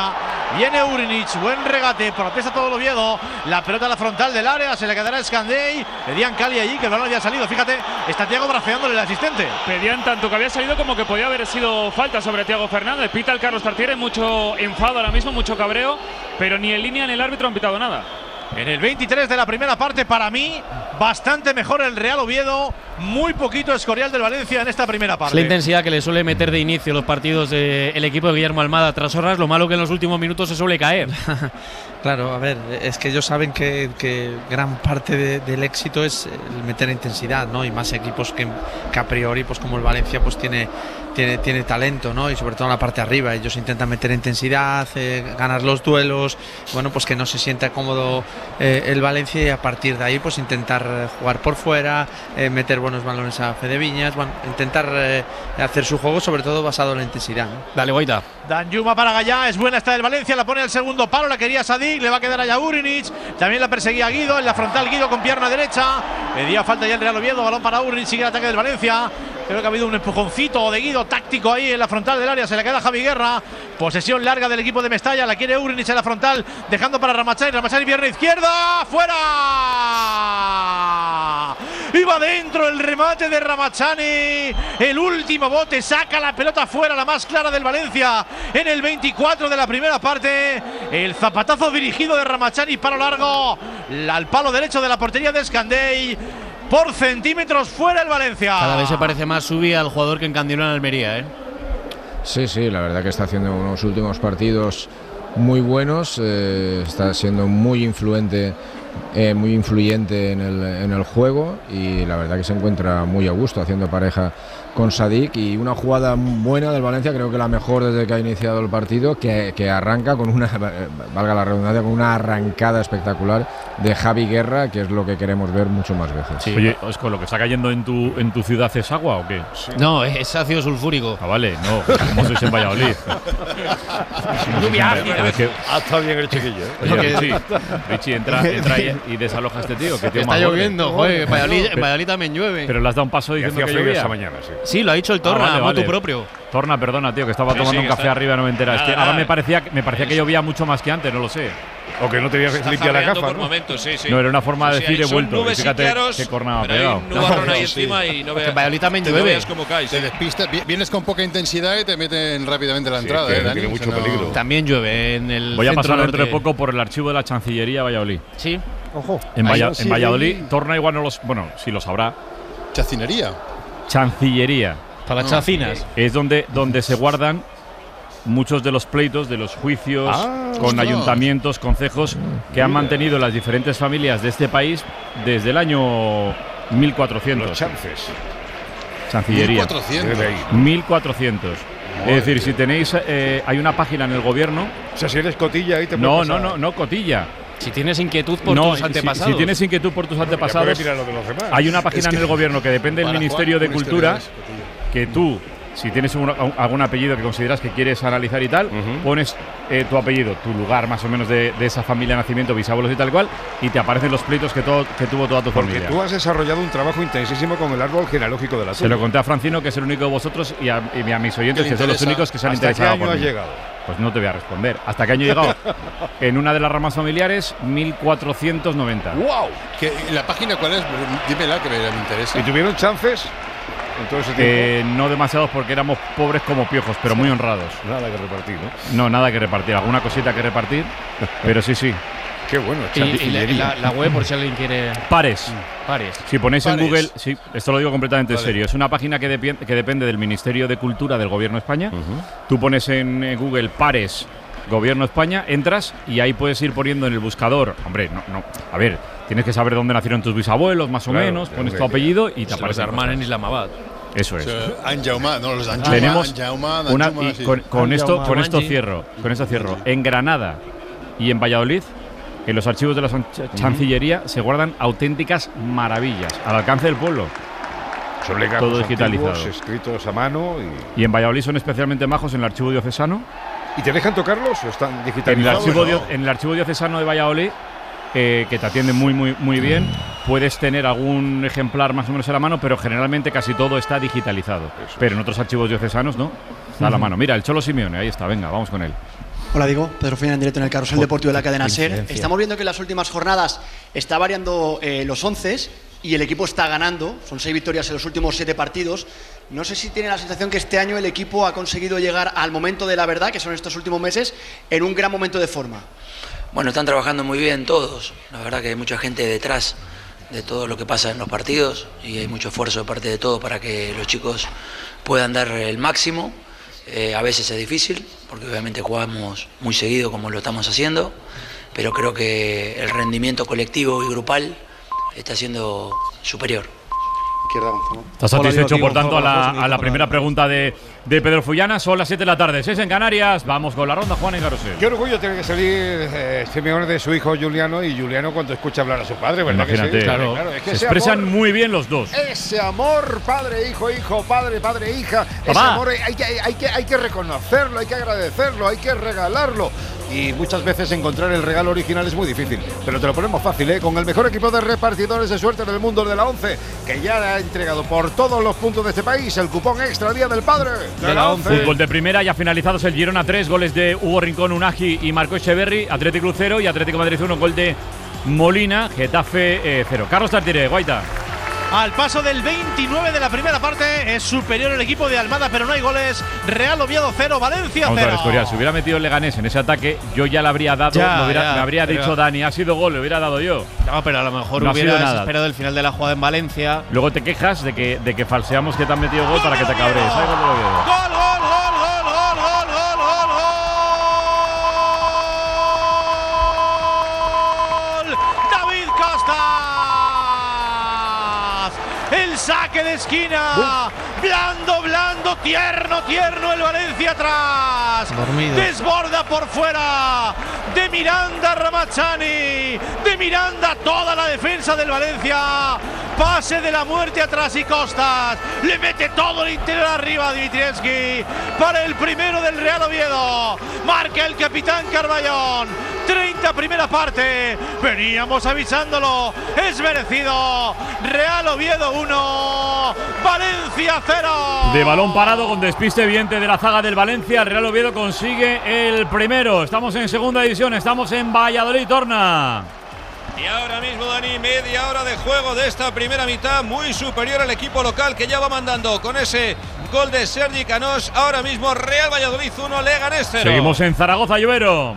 Viene Urinic, buen regate, protesta todo el Oviedo. La pelota a la frontal del área, se le quedará a Escandey. Pedían Cali allí, que el balón había salido. Fíjate, está Thiago braceándole el asistente. Pedían tanto que había salido como que podía haber sido falta sobre Thiago Fernández. Pita el Carlos Tartiere, mucho enfado ahora mismo, mucho cabreo, pero ni en línea ni el árbitro han pitado nada. En el veintitrés de la primera parte, para mí, bastante mejor el Real Oviedo. Muy poquito Escorial del Valencia en esta primera parte. Es la intensidad que le suele meter de inicio los partidos del equipo de Guillermo Almada tras Horras. Lo malo que en los últimos minutos se suele caer. Claro, a ver, es que ellos saben que, que gran parte de, del éxito es el meter intensidad, ¿no? Y más equipos que, que a priori, pues como el Valencia, pues tiene, tiene, tiene talento, ¿no? Y sobre todo en la parte de arriba. Ellos intentan meter intensidad, eh, ganar los duelos, bueno, pues que no se sienta cómodo eh, el Valencia y a partir de ahí, pues intentar eh, jugar por fuera, eh, meter buenos balones a Fede Viñas, bueno, intentar eh, hacer su juego, sobre todo basado en la intensidad, ¿no? Dale, Guaita. Danjuma para Gallá, es buena esta del Valencia, la pone al segundo palo, la quería Sadik, le va a quedar allá Urinic, también la perseguía Guido, en la frontal Guido con pierna derecha, pedía falta ya el Real Oviedo, balón para Urinic, sigue el ataque del Valencia, creo que ha habido un empujoncito de Guido táctico ahí en la frontal del área, se le queda Javi Guerra, posesión larga del equipo de Mestalla, la quiere Urinic en la frontal, dejando para Ramachani, Ramachani pierna izquierda, fuera, iba dentro el remate de Ramachani, el último bote, saca la pelota fuera, la más clara del Valencia en el veinticuatro de la primera parte, el zapatazo dirigido de Ramachani para largo, al palo derecho de la portería de Escandey, por centímetros fuera el Valencia. Cada vez se parece más Subi al jugador que encandiló en Almería, ¿eh? Sí, sí, la verdad que está haciendo unos últimos partidos muy buenos, eh, está siendo muy influente, eh, muy influyente en el, en el juego y la verdad que se encuentra muy a gusto haciendo pareja con Sadik y una jugada buena del Valencia, creo que la mejor desde que ha iniciado el partido, que, que arranca con una, valga la redundancia, con una arrancada espectacular de Javi Guerra, que es lo que queremos ver mucho más veces. Sí. Oye, Osco, ¿lo que está cayendo en tu, en tu ciudad es agua o qué? Sí. No, es ácido sulfúrico. Ah, vale, no, como sois en Valladolid. Lluvia ácida. Es que, ah, está bien el chiquillo, ¿eh? Oye, Richie, Richie, entra, entra y, y desaloja a este tío. Que tío está lloviendo, joder, en Valladolid, en Valladolid también llueve. Pero le has dado un paso diciendo que llovía esta mañana, sí. Sí, lo ha dicho el Torna, ah, vale, motu vale. propio. Torna, perdona, tío, que estaba Sí, tomando sí, un café está. arriba, no me enteraste. Nada, Ahora nada. me parecía, me parecía que llovía mucho más que antes, no lo sé. O que no tenías Está limpia la jadeando gafa, por ¿no? momentos, sí, sí. No, era una forma de Sí, sí, decir he son vuelto. nubes y Fíjate claros, qué cornada pero hay pegado. un nubarrón ahí sí. encima y no Porque veas, en Valladolid también te llueve. veas cómo caes. Te ¿eh? despista, vi- vienes con poca intensidad y te meten rápidamente la Sí, entrada, que ¿eh, Dani? tiene O mucho sea, no- peligro. También llueve en el Voy a centro pasar dentro de norte. poco por el archivo de la Chancillería de Valladolid. Sí. Ojo. En, Valla- Ahí sí, en Valladolid, sí. Torna igual no los. Bueno, sí lo sabrá. Chacinería. Chancillería. Para las No. chacinas. Es donde, donde se guardan muchos de los pleitos, de los juicios Ah, con ostras. ayuntamientos, concejos que han mantenido las diferentes familias de este país desde el año mil cuatrocientos. Los chances. Chancillería. mil cuatrocientos. Desde ahí. mil cuatrocientos. Madre Es decir, si mía. tenéis, eh, hay una página en el gobierno. O sea, si eres cotilla ahí te No, puede no, pasar. no, no, cotilla. Si tienes inquietud por No, tus si- antepasados. Si, tienes inquietud por tus Ya antepasados, puedes mirar lo de los demás. hay una página Es que en el gobierno que depende del para Ministerio Juan, de un Cultura historiador es cotilla. que tú, si tienes un- algún apellido que consideras que quieres analizar y tal, Ujú. pones eh, tu apellido, tu lugar más o menos de, de esa familia de nacimiento, bisabuelos y tal cual, y te aparecen los pleitos que, todo, que tuvo toda tu Porque familia. tú has desarrollado un trabajo intensísimo con el árbol genealógico de la Se lo tuya. conté a Francino, que es el único de vosotros, y a, y a mis oyentes, ¿Qué que le son los interesa? únicos que se han ¿Hasta qué interesado año por has mí. llegado? Pues no te voy a responder. ¿Hasta qué año he llegado? En una de las ramas familiares, mil cuatrocientos noventa. ¡Wow! ¿Qué- ¿La página cuál es? Dímela que me, me interesa. ¿Y tuvieron chances en todo ese tiempo? Eh, no demasiados porque éramos pobres como piojos, pero muy honrados. Nada que repartir, ¿no? No, nada que repartir. Alguna cosita que repartir, pero sí, sí. Qué bueno, Y, y la, y chanticillería. la- la web, por si alguien quiere. Pares. Pares. Si ponéis Pares. en Google, sí, esto lo digo completamente en Vale. serio, es una página que, depi- que depende del Ministerio de Cultura del Gobierno de España. Tú pones en eh, Google Pares Gobierno de España, entras y ahí puedes ir poniendo en el buscador. Hombre, no, no. A ver, tienes que saber dónde nacieron tus bisabuelos, más o Claro, menos, ya pones lo tu que- apellido y te Se los aparece. hermanos en Islamabad. Eso es. O sea, Anjauma, no, los Anjauma, Tenemos Anjauma, una, Anjauma, y sí. con, con esto, Anjauma. con esto Manji. cierro, con esto cierro. En Granada y en Valladolid, en los archivos de la San- Chancillería se guardan auténticas maravillas al alcance del pueblo. Son legajos todo digitalizado. antiguos, escritos a mano. Y, Y en Valladolid son especialmente majos en el archivo diocesano. ¿Y te dejan tocarlos o están En el digitalizados? archivo, No. dio- en el archivo diocesano de Valladolid, eh, que te atiende muy, muy, muy bien, puedes tener algún ejemplar más o menos a la mano, pero generalmente casi todo está digitalizado. Pero en otros archivos diocesanos no, está a la mano. Mira, el Cholo Simeone, ahí está, venga, vamos con él. Hola, digo, Pedro Fina en directo en el Carrusel Deportivo de la cadena SER. Estamos viendo que en las últimas jornadas está variando eh, los once y el equipo está ganando. Son seis victorias en los últimos siete partidos. No sé si tiene la sensación que este año el equipo ha conseguido llegar al momento de la verdad, que son estos últimos meses, en un gran momento de forma. Bueno, están trabajando muy bien todos. La verdad que hay mucha gente detrás de todo lo que pasa en los partidos y hay mucho esfuerzo de parte de todos para que los chicos puedan dar el máximo. Eh, a veces es difícil, porque obviamente jugamos muy seguido como lo estamos haciendo, pero creo que el rendimiento colectivo y grupal está siendo superior. ¿Estás satisfecho, por tanto, a la, a la primera pregunta de, de Pedro Fullana? Son las siete de la tarde, seis en Canarias. Vamos con la ronda, Juan en Carrusel. Qué orgullo tiene que salir eh, Simeone de su hijo Juliano, y Juliano cuando escucha hablar a su padre, ¿verdad? Imagínate, que sí? claro. Claro, es que se ese expresan amor, muy bien los dos. Ese amor, padre, hijo, hijo, padre, padre, hija. Ese Papá. amor hay que, hay, que, hay que reconocerlo, hay que agradecerlo, hay que regalarlo. Y muchas veces encontrar el regalo original es muy difícil, pero te lo ponemos fácil, ¿eh? Con el mejor equipo de repartidores de suerte del mundo de la ONCE, que ya ha entregado por todos los puntos de este país el cupón extra Día del Padre de, de la ONCE. Fútbol de primera, ya finalizados el Girona tres, goles de Hugo Rincón, Unagi y Marco Echeverri. Atlético Club cero y Atlético Madrid uno, gol de Molina. Getafe cero. Eh, Carlos Tartiere, Guaita. Al paso del veintinueve de la primera parte es superior el equipo de Almada, pero no hay goles. Real Oviedo cero, Valencia Vamos cero. a ver, historial. Si hubiera metido el Leganés en ese ataque, yo ya le habría dado, Ya, lo hubiera, ya, me habría pero- dicho Dani, ha sido gol, le hubiera dado yo. No, pero a lo mejor No ha hubiera sido nada. esperado el final de la jugada en Valencia. Luego te quejas de que, de que falseamos que te han metido gol para que te cabrees. Ay, gol de Oviedo. Gol, gol, gol, gol, gol, gol, gol, gol, gol. David Costa. El saque de esquina. Blando, blando, tierno, tierno el Valencia atrás. Dormido. Desborda por fuera. De Miranda Ramachani. De Miranda toda la defensa del Valencia. Pase de la muerte atrás y Costas. Le mete todo el interior arriba a Dimitrievski. Para el primero del Real Oviedo. Marca el capitán Carballón. treinta primera parte. Veníamos avisándolo. Es merecido. Real Oviedo uno. Valencia cero. De balón parado con despiste evidente de la zaga del Valencia, el Real Oviedo consigue el primero. Estamos en segunda división, estamos en Valladolid, Torna. Y ahora mismo, Dani, media hora de juego de esta primera mitad, muy superior al equipo local, que ya va mandando con ese gol de Sergi Canós. Ahora mismo Real Valladolid uno, Leganés cero. Seguimos en Zaragoza, Llovero.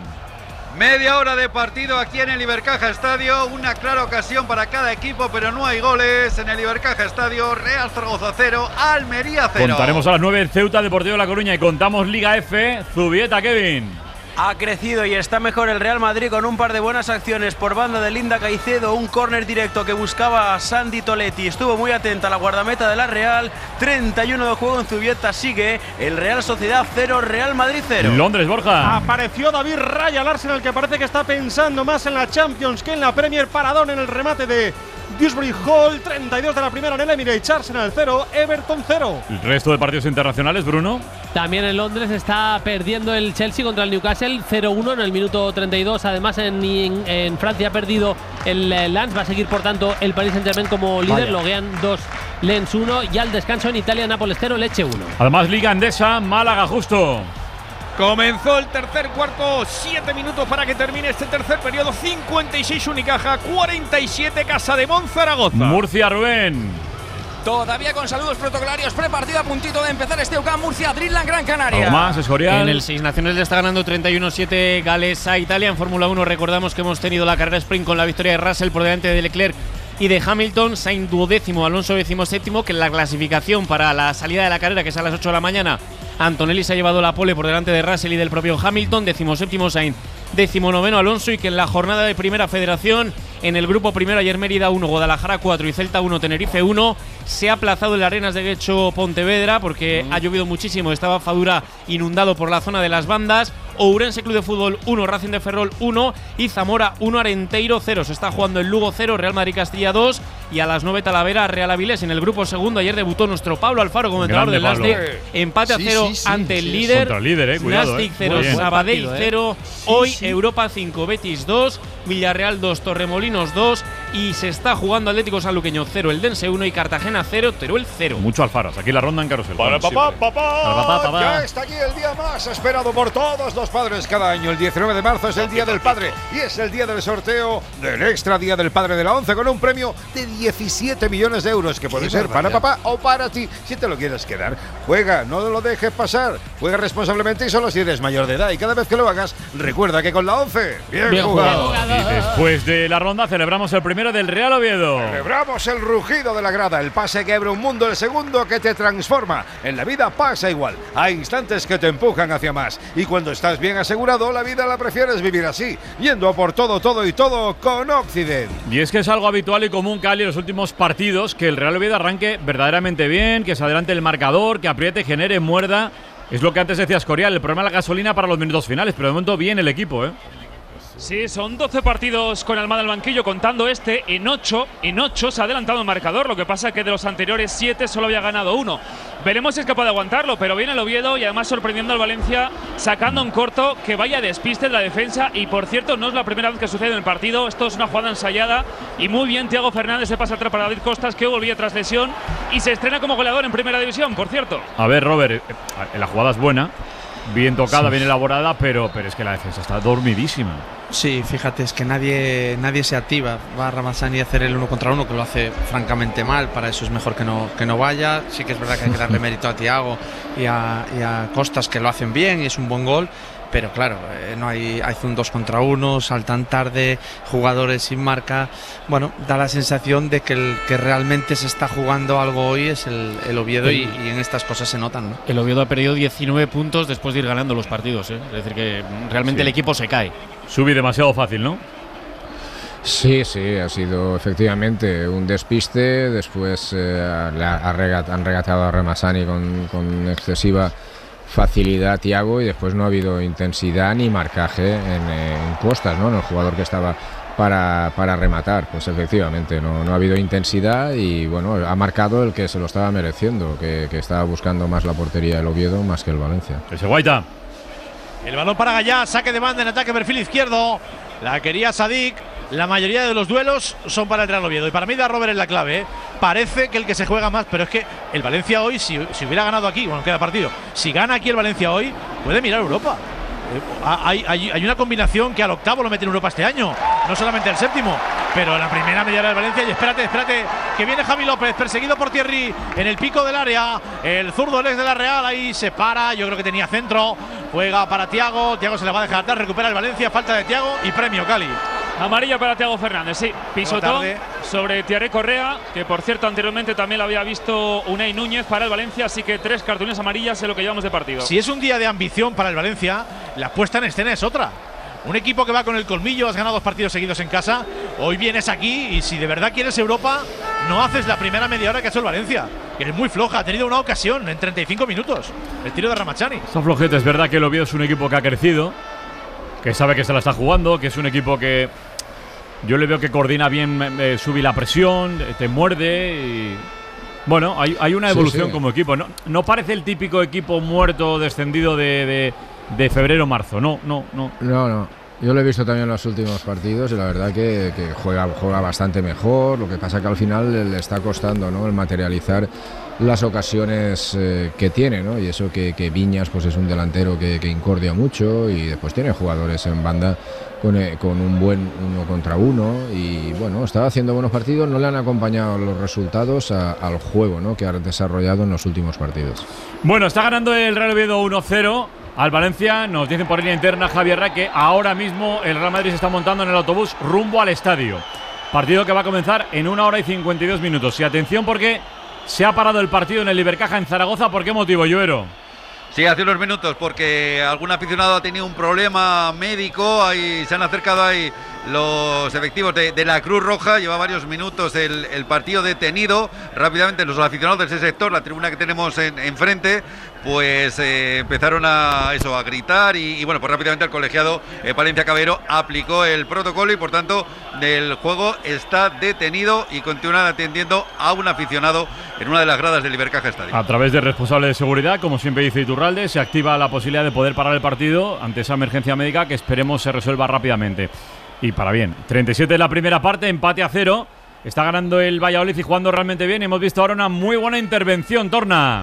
Media hora de partido aquí en el Ibercaja Estadio, una clara ocasión para cada equipo, pero no hay goles en el Ibercaja Estadio. Real Zaragoza cero, Almería cero. Contaremos a las nueve Ceuta Deportivo de La Coruña y contamos Liga F, Zubieta, Kevin. Ha crecido y está mejor el Real Madrid con un par de buenas acciones por banda de Linda Caicedo, un córner directo que buscaba a Sandy Toletti. Estuvo muy atenta a la guardameta de la Real. treinta y uno de juego en Zubieta, sigue el Real Sociedad cero, Real Madrid cero. Londres, Borja. Apareció David Raya al Arsenal, que parece que está pensando más en la Champions que en la Premier. Paradón en el remate de Dewsbury Hall. treinta y dos de la primera en el Emirates. Arsenal cero, Everton cero. El resto de partidos internacionales, Bruno. También en Londres está perdiendo el Chelsea contra el Newcastle cero uno en el minuto treinta y dos. Además en, en, en Francia ha perdido el, el Lens. Va a seguir por tanto el Paris Saint-Germain como líder. Vaya. Loguean dos, Lens uno. Y al descanso en Italia, Nápoles cero, Lecce uno. Además Liga Endesa, Málaga justo. Comenzó el tercer cuarto, siete minutos para que termine este tercer periodo. cincuenta y seis Unicaja, cuarenta y siete Casa de Monzaragoza. Murcia, Rubén. Todavía con saludos protocolarios, prepartido a puntito de empezar este U C A M Murcia, Dreamland Gran Canaria. ¿Algo más, Escorial? En el Seis Naciones le está ganando treinta y uno siete Gales a Italia. En Fórmula uno recordamos que hemos tenido la carrera sprint con la victoria de Russell por delante de Leclerc y de Hamilton. Sainz duodécimo, Alonso decimoséptimo, que en la clasificación para la salida de la carrera, que es a las ocho de la mañana, Antonelli se ha llevado la pole por delante de Russell y del propio Hamilton. Decimoséptimo Sainz, decimonoveno Alonso, y que en la jornada de Primera Federación, en el grupo primero, ayer Mérida uno, Guadalajara cuatro y Celta uno, Tenerife uno. Se ha aplazado el Arenas de Guecho Pontevedra porque mm. ha llovido muchísimo, estaba Fadura inundado por la zona de las bandas. Ourense Club de Fútbol uno, Racing de Ferrol uno y Zamora uno, Arenteiro cero. Se está jugando el Lugo cero, Real Madrid Castilla dos. y a las nueve Talavera Real Avilés. En el grupo segundo ayer debutó nuestro Pablo Alfaro, comentador del Nastic. Empate a Sí, cero sí, sí, ante sí, el sí. líder. Contra el líder, eh, cuidado, Nastic eh. cero, Muy bien. Sabadell Buen partido, cero. eh. Hoy Sí, sí. Europa cinco, Betis dos, Villarreal dos, Torremolinos dos y se está jugando Atlético Sanluqueño cero, Eldense uno y Cartagena cero, Teruel cero. Mucho Alfaros. Aquí la ronda en carrusel. Para como papá, siempre. papá, Para papá, papá. ya está aquí el día más esperado por todos los padres cada año. El diecinueve de marzo es el Día del Padre y es el día del sorteo del Extra Día del Padre de la ONCE con un premio de diecisiete millones de euros que puede Qué ser para barbaridad. papá o para ti si te lo quieres quedar. Juega, no lo dejes pasar. Juega responsablemente y solo si eres mayor de edad. Y cada vez que lo hagas, recuerda que con la ONCE, bien, Bien jugado. jugado. Y después de la ronda celebramos el primero del Real Oviedo. Celebramos el rugido de la grada, el pase que abre un mundo, el segundo que te transforma. En la vida pasa igual. Hay instantes que te empujan hacia más. Y cuando estás bien asegurado, la vida la prefieres vivir así, yendo a por todo, todo y todo con Occident. Y es que es algo habitual y común, Cali, en los últimos partidos, que el Real Oviedo arranque verdaderamente bien, que se adelante el marcador, que apriete, genere, muerda. Es lo que antes decía Escorial, el problema de la gasolina para los minutos finales, pero de momento bien el equipo, ¿eh? Sí, son doce partidos con Almada al banquillo, contando este. En ocho, en ocho se ha adelantado el marcador. Lo que pasa es que de los anteriores siete solo había ganado uno. Veremos si es capaz de aguantarlo, pero viene el Oviedo y además sorprendiendo al Valencia, sacando en corto que vaya despiste de la defensa. Y por cierto, no es la primera vez que sucede en el partido. Esto es una jugada ensayada y muy bien Thiago Fernández se pasa atrás para David Costas, que volvía tras lesión y se estrena como goleador en primera división, por cierto. A ver, Robert, eh, eh, la jugada es buena, bien tocada, sí. bien elaborada, pero, pero es que la defensa está dormidísima. Sí, fíjate, es que nadie nadie se activa. Va a Ramazani a hacer el uno contra uno, que lo hace francamente mal. Para eso es mejor que no, que no vaya. Sí que es verdad que hay que darle mérito a Thiago y a, y a Costas, que lo hacen bien y es un buen gol. Pero claro, eh, no hay, hay un dos contra uno, saltan tarde, jugadores sin marca. Bueno, da la sensación de que el que realmente se está jugando algo hoy es el, el Oviedo y, y en estas cosas se notan, ¿no? El Oviedo ha perdido diecinueve puntos después de ir ganando los partidos, ¿eh? Es decir, que realmente Sí. el equipo se cae. Subí demasiado fácil, ¿no? Sí, sí, ha sido efectivamente un despiste. Después eh, le ha- ha regat- han regateado a Ramazani con, con excesiva facilidad Thiago y después no ha habido intensidad ni marcaje en, en Costas, ¿no? En el jugador que estaba para, para rematar. Pues efectivamente no, no ha habido intensidad y bueno, ha marcado el que se lo estaba mereciendo, que, que estaba buscando más la portería del Oviedo más que el Valencia. Ese Guaita. El balón para Gallá, saque de banda en ataque perfil izquierdo. La quería Sadik. La mayoría de los duelos son para el Real Oviedo. Y para mí da Robert en la clave, ¿eh? Parece que el que se juega más, pero es que el Valencia hoy, si, si hubiera ganado aquí, bueno, queda partido. Si gana aquí el Valencia hoy, puede mirar Europa. Eh, hay, hay, hay una combinación que al octavo lo mete en Europa este año, no solamente el séptimo, pero la primera media hora del Valencia. Y espérate, espérate, que viene Javi López, perseguido por Thierry en el pico del área. El zurdo el ex de la Real, ahí se para, yo creo que tenía centro. Juega para Thiago, Thiago se le va a dejar atrás, recupera el Valencia, falta de Thiago y premio, Cali. Amarilla para Thiago Fernández, sí. Pisotón tarde. sobre Thierry Correa, que por cierto anteriormente también lo había visto Unai Núñez para el Valencia, así que tres cartulinas amarillas en lo que llevamos de partido. Si es un día de ambición para el Valencia, la puesta en escena es otra. Un equipo que va con el colmillo, has ganado dos partidos seguidos en casa, hoy vienes aquí y si de verdad quieres Europa, no haces la primera media hora que ha hecho el Valencia, que es muy floja, ha tenido una ocasión en treinta y cinco minutos, el tiro de Ramachani. Está flojete, es verdad que el Oviedo es un equipo que ha crecido, que sabe que se la está jugando, que es un equipo que yo le veo que coordina bien, eh, sube la presión, eh, te muerde y… Bueno, hay, hay una Sí, evolución sí. como equipo. No, no parece el típico equipo muerto, descendido de, de, de febrero-marzo. No, no, no. No, no. Yo lo he visto también en los últimos partidos y la verdad que, que juega, juega bastante mejor. Lo que pasa que al final le está costando, ¿no?, el materializar las ocasiones eh, que tiene, ¿no? Y eso que, que Viñas pues es un delantero que, que incordia mucho y después tiene jugadores en banda con, eh, con un buen uno contra uno y bueno, estaba haciendo buenos partidos, no le han acompañado los resultados a- al juego, ¿no?, que ha desarrollado en los últimos partidos. Bueno, está ganando el Real Oviedo uno cero al Valencia. Nos dicen por línea interna Javier Ra que ahora mismo el Real Madrid se está montando en el autobús rumbo al estadio. Partido que va a comenzar en una hora y cincuenta y dos minutos. Y atención porque se ha parado el partido en el Ibercaja en Zaragoza. ¿Por qué motivo, Lluero? Sí, hace unos minutos, porque algún aficionado ha tenido un problema médico, ahí se han acercado ahí los efectivos de, de la Cruz Roja. Lleva varios minutos el, el partido detenido. Rápidamente los aficionados de ese sector, la tribuna que tenemos en, enfrente, pues eh, empezaron a eso, a gritar y, y bueno, pues rápidamente el colegiado eh, Palencia Caballero aplicó el protocolo y por tanto el juego está detenido y continúan atendiendo a un aficionado en una de las gradas del Ibercaja Estadio. A través del responsable de seguridad, como siempre dice Iturralde, se activa la posibilidad de poder parar el partido ante esa emergencia médica que esperemos se resuelva rápidamente. Y para bien, treinta y siete es la primera parte, empate a cero. Está ganando el Valladolid y jugando realmente bien. Hemos visto ahora una muy buena intervención, Torna.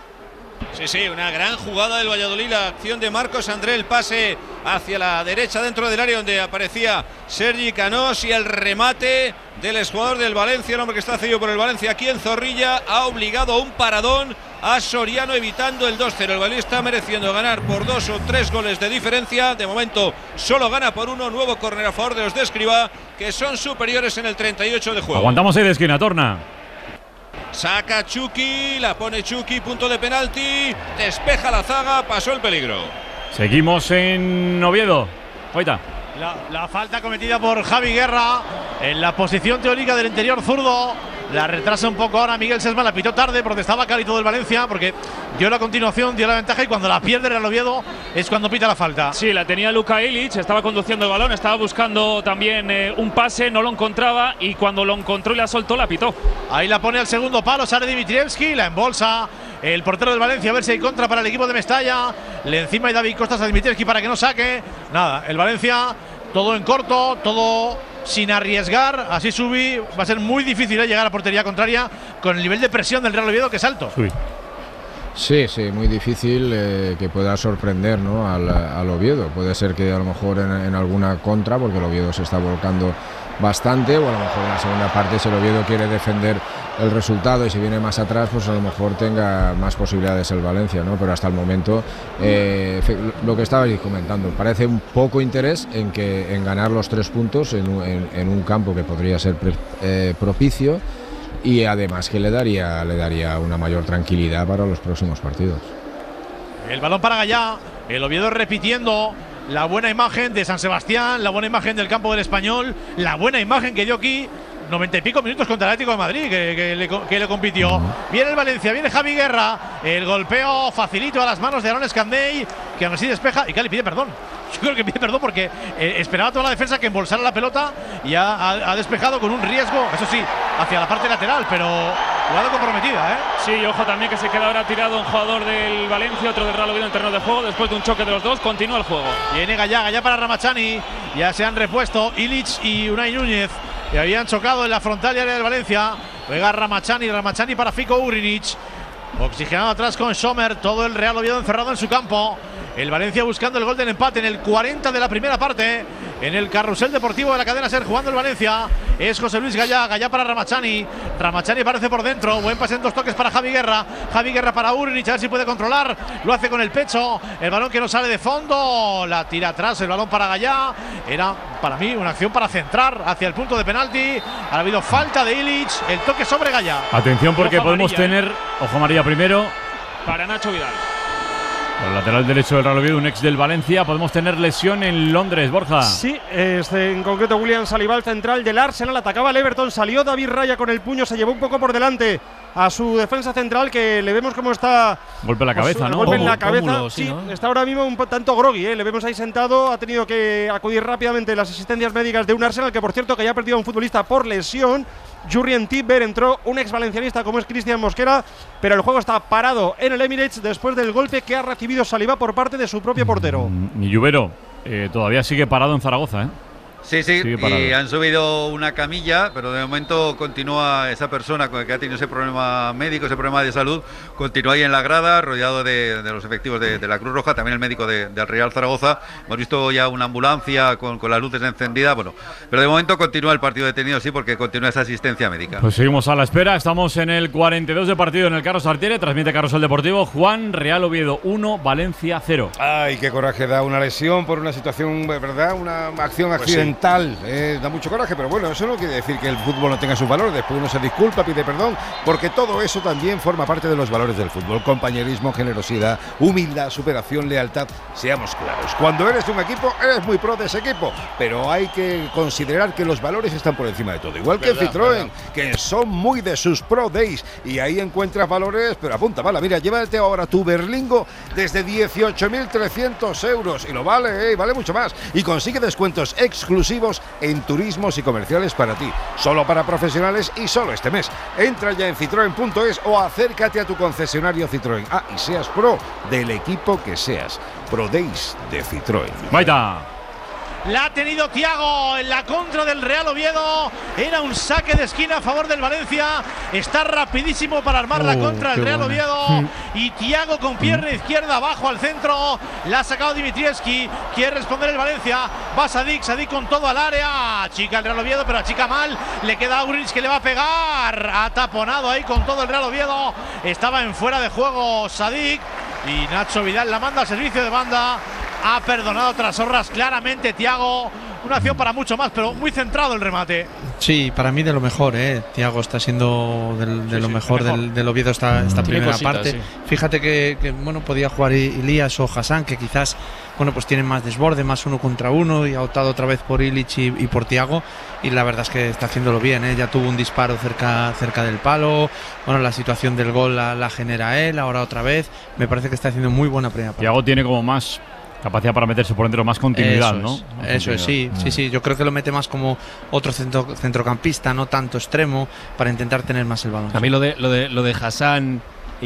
Sí, sí, una gran jugada del Valladolid, la acción de Marcos André, el pase hacia la derecha dentro del área donde aparecía Sergi Canós y el remate del exjugador del Valencia, el hombre que está cedido por el Valencia aquí en Zorrilla, ha obligado a un paradón a Soriano evitando el dos cero. El Valladolid está mereciendo ganar por dos o tres goles de diferencia, de momento solo gana por uno. Nuevo córner a favor de los de Escribá, que son superiores en el treinta y ocho de juego. Aguantamos ahí de esquina, Torna. Saca Chucky, la pone Chucky, punto de penalti, despeja la zaga, pasó el peligro. Seguimos en Oviedo. Oita. La, la falta cometida por Javi Guerra en la posición teórica del interior zurdo. La retrasa un poco ahora Miguel Sesma, la pitó tarde, protestaba Carito del Valencia porque dio la continuación, dio la ventaja y cuando la pierde el Oviedo es cuando pita la falta. Sí, la tenía Luka Ilic, estaba conduciendo el balón, estaba buscando también eh, un pase, no lo encontraba y cuando lo encontró y la soltó, la pitó. Ahí la pone al segundo palo, sale Dimitrievski, la embolsa el portero del Valencia, a ver si hay contra para el equipo de Mestalla. Le encima y David Costas a Dimitrievski para que no saque. Nada, el Valencia todo en corto, todo sin arriesgar, así subí, va a ser muy difícil ¿eh? llegar a portería contraria con el nivel de presión del Real Oviedo que es alto. Sí, sí, sí muy difícil eh, que pueda sorprender, ¿no? al, al Oviedo. Puede ser que a lo mejor en, en alguna contra, porque el Oviedo se está volcando bastante, o a lo mejor en la segunda parte si el Oviedo quiere defender el resultado y si viene más atrás, pues a lo mejor tenga más posibilidades el Valencia, ¿no? Pero hasta el momento, eh, lo que estabais comentando, parece un poco interés en que en ganar los tres puntos en, en, en un campo que podría ser pre, eh, propicio y además que le daría, le daría una mayor tranquilidad para los próximos partidos. El balón para Gallá, el Oviedo repitiendo la buena imagen de San Sebastián, la buena imagen del campo del Español, la buena imagen que dio aquí noventa y pico minutos contra el Atlético de Madrid que, que, le, que le compitió. Viene el Valencia, viene Javi Guerra, el golpeo facilito a las manos de Aaron Escandey, que aún así despeja y que le pide perdón. Yo creo que pide perdón porque eh, esperaba toda la defensa que embolsara la pelota y ha, ha, ha despejado con un riesgo, eso sí, hacia la parte lateral, pero jugada comprometida, ¿eh? Sí, y ojo también que se queda ahora tirado un jugador del Valencia, otro del Real Oviedo en terreno de juego, después de un choque de los dos, continúa el juego. Viene Gallá, Gallá para Ramachani, ya se han repuesto Ilic y Unai Núñez, que habían chocado en la frontal y área del Valencia. Juega Ramachani, Ramachani para Fico Urinic. Oxigenado atrás con Sommer, todo el Real Oviedo encerrado en su campo. El Valencia buscando el gol del empate en el cuarenta de la primera parte. En el carrusel deportivo de la cadena SER jugando el Valencia es José Luis Gallá, Gallá para Ramachani. Ramachani aparece por dentro, buen pase en dos toques para Javi Guerra. Javi Guerra para Urinic, a ver si puede controlar. Lo hace con el pecho, el balón que no sale de fondo. La tira atrás, el balón para Gallá. Era para mí una acción para centrar hacia el punto de penalti. Ha habido falta de Ilic, el toque sobre Gallá. Atención porque ojo podemos amarilla, tener, ojo amarilla primero para Nacho Vidal. El lateral derecho del Real Oviedo, un ex del Valencia. Podemos tener lesión en Londres, Borja. Sí, este, en concreto William Saliba, el central del Arsenal, atacaba el Everton, salió David Raya con el puño, se llevó un poco por delante a su defensa central, que le vemos cómo está. Golpe en la cabeza, pues, ¿no? Golpe en la cabeza, pómulo, sí, sí ¿no? Está ahora mismo un tanto groggy, ¿eh? Le vemos ahí sentado, ha tenido que acudir rápidamente a las asistencias médicas de un Arsenal, que por cierto que ya ha perdido a un futbolista por lesión. Jurrien Timber, entró un ex valencianista como es Cristian Mosquera, pero el juego está parado en el Emirates después del golpe que ha recibido Saliba por parte de su propio portero. Y Lluvero eh, todavía sigue parado en Zaragoza, ¿eh? Sí, sí, y han subido una camilla, pero de momento continúa esa persona que ha tenido ese problema médico, ese problema de salud, continúa ahí en la grada, rodeado de, de los efectivos de, de la Cruz Roja, también el médico de, del Real Zaragoza. Hemos visto ya una ambulancia con, con las luces encendidas, bueno, pero de momento continúa el partido detenido, sí, porque continúa esa asistencia médica. Pues seguimos a la espera, estamos en el cuarenta y dos de partido en el Carlos Tartiere, transmite Carrusel Deportivo. Juan, Real Oviedo uno, Valencia cero. Ay, qué coraje da una lesión por una situación, ¿verdad? Una acción accidental. Pues sí. mental. Eh, da mucho coraje, pero bueno, eso no quiere decir que el fútbol no tenga sus valores. Después uno se disculpa, pide perdón, porque todo eso también forma parte de los valores del fútbol. Compañerismo, generosidad, humildad, superación, lealtad. Seamos claros, cuando eres de un equipo, eres muy pro de ese equipo, pero hay que considerar que los valores están por encima de todo. Igual que el Citroën, que son muy de sus Pro Days, y ahí encuentras valores, pero apunta, vale, mira, llévate ahora tu Berlingo desde dieciocho mil trescientos euros, y lo vale, eh, vale mucho más, y consigue descuentos exclusivos en turismos y comerciales para ti, solo para profesionales y solo este mes. Entra ya en citroen punto es o acércate a tu concesionario Citroën. Ah, y seas pro del equipo que seas. Pro Days de Citroën. Maita. La ha tenido Thiago en la contra del Real Oviedo. Era un saque de esquina a favor del Valencia. Está rapidísimo para armar oh, la contra del Real buena. Oviedo. Y Thiago con pierna izquierda abajo al centro. La ha sacado Dimitrievski. Quiere responder el Valencia. Va Sadik. Sadik con todo al área. Chica el Real Oviedo, pero chica mal. Le queda Aurich que le va a pegar. Ha taponado ahí con todo el Real Oviedo. Estaba en fuera de juego Sadik. Y Nacho Vidal la manda al servicio de banda. Ha perdonado Trasorras claramente Thiago. Una acción para mucho más, pero muy centrado el remate. Sí, para mí de lo mejor, ¿eh? Thiago está siendo del, de sí, lo sí, mejor, mejor del, del Oviedo esta, esta primera cositas, parte. Sí. Fíjate que, que bueno, podía jugar Ilías o Hassan, que quizás bueno, pues tienen más desborde, más uno contra uno, y ha optado otra vez por Illich y, y por Thiago. Y la verdad es que está haciéndolo bien, ¿eh? Ya tuvo un disparo cerca, cerca del palo. Bueno, la situación del gol la, la genera él, ahora otra vez. Me parece que está haciendo muy buena primera parte. Thiago tiene como más capacidad para meterse por dentro, más continuidad, eso ¿no? Es, más eso continuidad. es, sí, mm. sí, sí. Yo creo que lo mete más como otro centro, centrocampista, no tanto extremo, para intentar tener más el balón. A mí lo de lo de lo de Hassan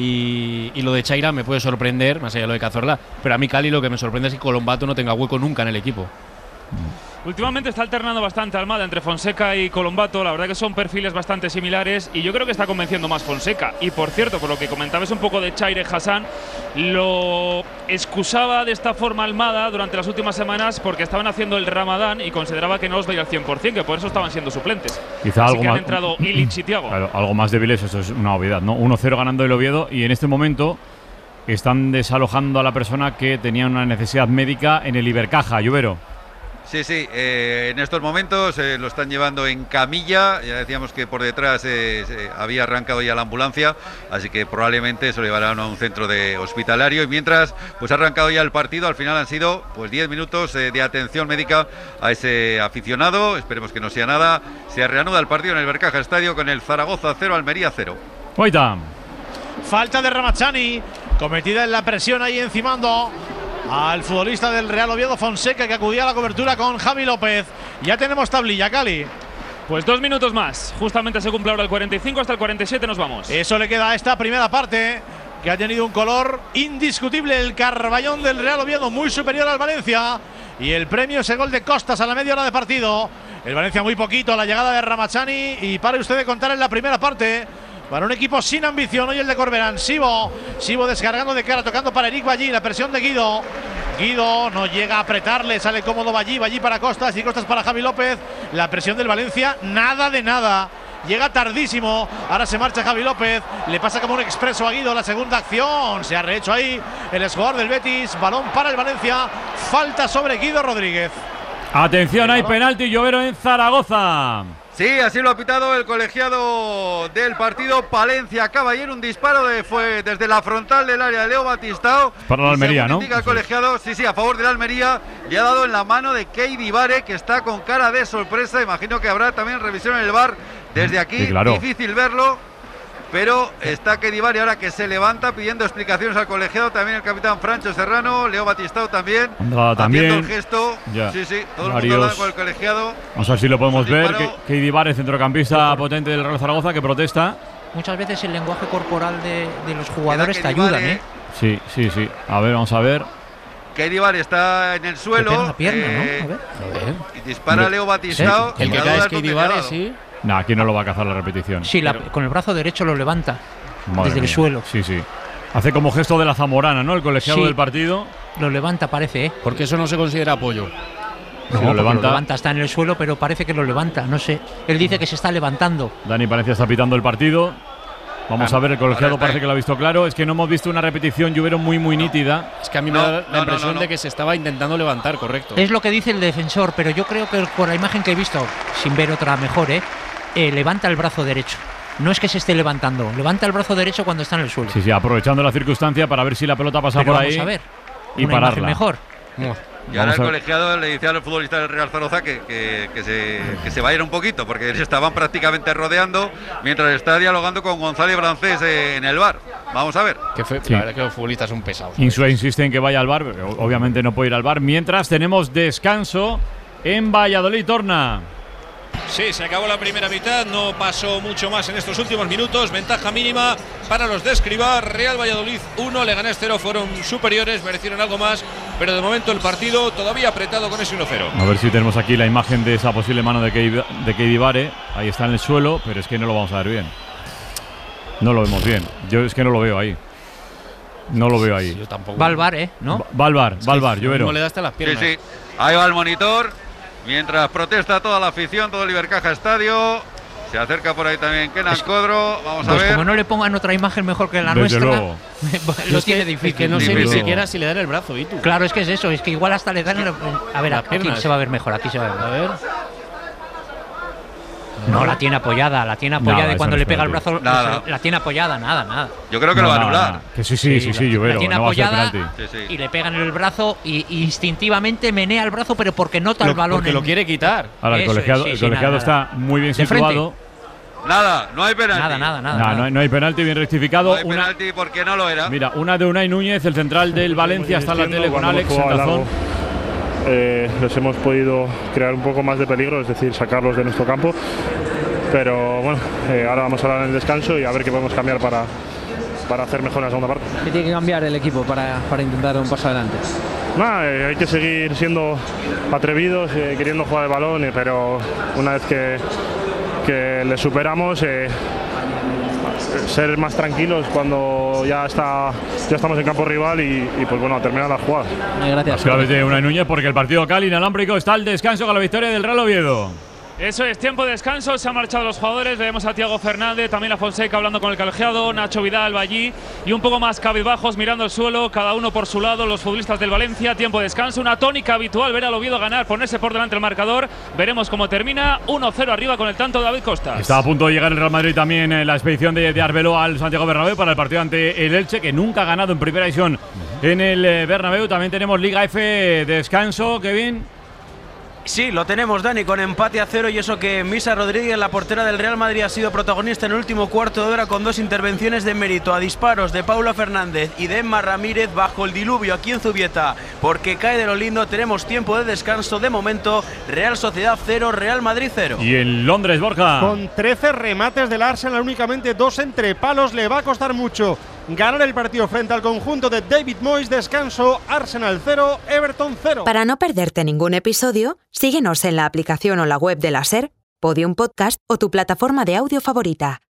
y, y lo de Chaira me puede sorprender, más allá de lo de Cazorla, pero a mí Cali lo que me sorprende es que Colombato no tenga hueco nunca en el equipo. Mm. Últimamente está alternando bastante Almada entre Fonseca y Colombato. La verdad que son perfiles bastante similares y yo creo que está convenciendo más Fonseca. Y por cierto, por lo que comentabas un poco de Chaire Hassan, lo excusaba de esta forma Almada durante las últimas semanas porque estaban haciendo el Ramadán y consideraba que no los veía al cien por cien, que por eso estaban siendo suplentes. Quizá Así algo que más, han entrado Illich y Thiago. Claro, algo más débiles, eso es una obviedad, ¿no? uno cero ganando el Oviedo y en este momento están desalojando a la persona que tenía una necesidad médica en el Ibercaja, Lluvero. Sí, sí, eh, en estos momentos eh, lo están llevando en camilla. Ya decíamos que por detrás eh, eh, había arrancado ya la ambulancia, así que probablemente se lo llevarán a un centro de hospitalario. Y mientras, pues ha arrancado ya el partido. Al final han sido pues diez minutos eh, de atención médica a ese aficionado. Esperemos que no sea nada. Se reanuda el partido en el Bercaja Estadio con el Zaragoza cero, Almería cero. Oita. Falta de Ramachani, cometida en la presión ahí encimando al futbolista del Real Oviedo, Fonseca, que acudía a la cobertura con Javi López. Ya tenemos tablilla, Cali. Pues dos minutos más. Justamente se cumple ahora el cuarenta y cinco, hasta el cuarenta y siete nos vamos. Eso le queda a esta primera parte, que ha tenido un color indiscutible. El Carballón del Real Oviedo muy superior al Valencia. Y el premio es el gol de Costas a la media hora de partido. El Valencia muy poquito, la llegada de Ramachani. Y pare usted de contar en la primera parte. Para un equipo sin ambición, hoy el de Corberán. Sibo, Sibo descargando de cara, tocando para Eric Ballí, la presión de Guido. Guido no llega a apretarle, sale cómodo Ballí, Ballí para Costas y Costas para Javi López. La presión del Valencia, nada de nada. Llega tardísimo, ahora se marcha Javi López, le pasa como un expreso a Guido la segunda acción. Se ha rehecho ahí el jugador del Betis, balón para el Valencia, falta sobre Guido Rodríguez. Atención, hay penalti, Llovero en Zaragoza. Sí, así lo ha pitado el colegiado del partido, Palencia Caballero. Un disparo de, fue desde la frontal del área de Leo Batistao. Para la Almería, ¿no? Indica el colegiado, sí, sí, a favor de la Almería. Le ha dado en la mano de Keidi Vare, que está con cara de sorpresa. Imagino que habrá también revisión en el V A R desde aquí. Sí, claro. Difícil verlo, pero está Keidi Vare ahora que se levanta pidiendo explicaciones al colegiado. También el capitán Francho Serrano, Leo Batistao también. Anda, también. Haciendo el gesto. Ya. Sí, sí, todo Varios. el mundo hablando con el colegiado. Vamos a ver si lo podemos ver. Keidi Vare, centrocampista potente del Real Zaragoza, que protesta. Muchas veces el lenguaje corporal de, de los jugadores te ayudan, ¿eh? Sí, sí, sí. A ver, vamos a ver. Keidi Vare está en el suelo. La pierna, eh, ¿no? A ver. A ver. Y dispara Leo Batistao. ¿Sí? El que cae es Keidi Vare, sí. No, aquí no lo va a cazar la repetición. Sí, la, con el brazo derecho lo levanta. Madre desde mía. el suelo. Sí, sí. Hace como gesto de la Zamorana, ¿no? El colegiado sí, del partido. Lo levanta, parece, ¿eh? Porque eso no se considera apoyo. No, sí, lo, levanta. lo levanta, está en el suelo, pero parece que lo levanta, no sé. Él dice que se está levantando. Dani Palencia está pitando el partido. Vamos Ah, a ver, el colegiado ahora parece está. que lo ha visto claro. Es que no hemos visto una repetición, Lluvero, muy, muy nítida. Es que a mí No, me da la no, no, impresión no, no. de que se estaba intentando levantar, correcto. Es lo que dice el defensor, pero yo creo que por la imagen que he visto, sin ver otra mejor, ¿eh? Eh, levanta el brazo derecho. No es que se esté levantando, levanta el brazo derecho cuando está en el suelo. Sí, sí, aprovechando la circunstancia para ver si la pelota pasa Pero por vamos ahí a ver, y una imagen pararla. mejor. Y ahora Vamos el a ver. colegiado le dice a los futbolistas del Real Zaragoza que, que, que se, que se vayan un poquito, porque se estaban prácticamente rodeando mientras está dialogando con González Francés eh, en el bar. Vamos a ver. Que fue, Sí. La verdad que los futbolistas son pesados. Insua insiste en que vaya al bar, pero obviamente no puede ir al bar. Mientras tenemos descanso en Valladolid, Torna. Sí, se acabó la primera mitad, no pasó mucho más en estos últimos minutos. Ventaja mínima para los de Escribá. Real Valladolid uno, Leganés cero, fueron superiores, merecieron algo más, pero de momento el partido todavía apretado con ese uno cero. A ver si tenemos aquí la imagen de esa posible mano de Keidi de Keidi Bare. Ahí está en el suelo, pero es que no lo vamos a ver bien. No lo vemos bien. Yo es que no lo veo ahí. No lo veo ahí. Yo tampoco. Va al bar, ¿eh? ¿No? Va- Va al bar, va al bar, Lluvero. No le da hasta las Sí, piernas. sí. Ahí va el monitor. Mientras protesta toda la afición, todo el Ibercaja Estadio. Se acerca por ahí también Kenan Codro. Vamos a Pues ver. como no le pongan otra imagen mejor que la Desde nuestra, luego. lo Es tiene que, difícil. es que no sé ni Difícil. siquiera si le dan el brazo, ¿y tú? Claro, es que es eso, es que igual hasta le dan el- A ver, Las aquí piernas. se va a ver mejor, aquí se va a ver. A ver. No, la tiene apoyada, la tiene apoyada Nada, y cuando eso no le es pega el penalti. brazo, Nada. la tiene apoyada, nada, nada. Yo creo que No, lo va a no, anular. no. Que sí, sí, sí, sí, la, Lluvero. la tiene No va a ser apoyada penalti. Sí, sí. y le pegan en el brazo y, y instintivamente menea el brazo, pero porque nota el Lo- balón. porque en- lo quiere quitar. Ahora el Eso es, colegiado, sí, el sí, colegiado nada, nada. está muy bien De frente. situado. Nada, no hay penalti. Nada, nada, nada. No, nada. no, hay- no hay penalti, bien rectificado. No hay Una, penalti porque no lo era. mira, una de Unai Núñez, el central del Valencia, está en la tele con Cuando Alex hemos en jugado Dazón. largo, eh, les hemos podido crear un poco más de peligro, es decir, sacarlos de nuestro campo. Pero bueno, eh, ahora vamos a hablar en el descanso y a ver qué podemos cambiar para, para hacer mejor en la segunda parte. ¿Qué tiene que cambiar el equipo para, para intentar un paso adelante? Nada, eh, hay que seguir siendo atrevidos, eh, queriendo jugar el balón, eh, pero una vez que, que les superamos, eh, ser más tranquilos cuando ya está ya estamos en campo rival y, y pues bueno, a terminar la jugada. Las claves de Unai Núñez, porque el partido Cali inalámbrico está al descanso con la victoria del Real Oviedo. Eso es, tiempo de descanso, se han marchado los jugadores, vemos a Thiago Fernández, también a Fonseca hablando con el colegiado, Nacho Vidal va allí y un poco más cabizbajos mirando el suelo, cada uno por su lado, los futbolistas del Valencia, tiempo de descanso, una tónica habitual, ver al Oviedo ganar, ponerse por delante el marcador, veremos cómo termina, uno cero arriba con el tanto de David Costas. Está a punto de llegar el Real Madrid también en la expedición de, de Arbeloa al Santiago Bernabéu para el partido ante el Elche, que nunca ha ganado en primera división en el eh, Bernabéu. También tenemos Liga F, descanso, Kevin. Sí, lo tenemos, Dani, con empate a cero y eso que Misa Rodríguez, la portera del Real Madrid, ha sido protagonista en el último cuarto de hora con dos intervenciones de mérito a disparos de Paula Fernández y de Emma Ramírez bajo el diluvio aquí en Zubieta, porque cae de lo lindo, tenemos tiempo de descanso de momento, Real Sociedad cero, Real Madrid cero. Y en Londres, Borja. Con trece remates del Arsenal, únicamente dos entre palos, le va a costar mucho ganar el partido frente al conjunto de David Moyes. Descanso, Arsenal cero, Everton cero. Para no perderte ningún episodio, síguenos en la aplicación o la web de la SER, Podium Podcast o tu plataforma de audio favorita.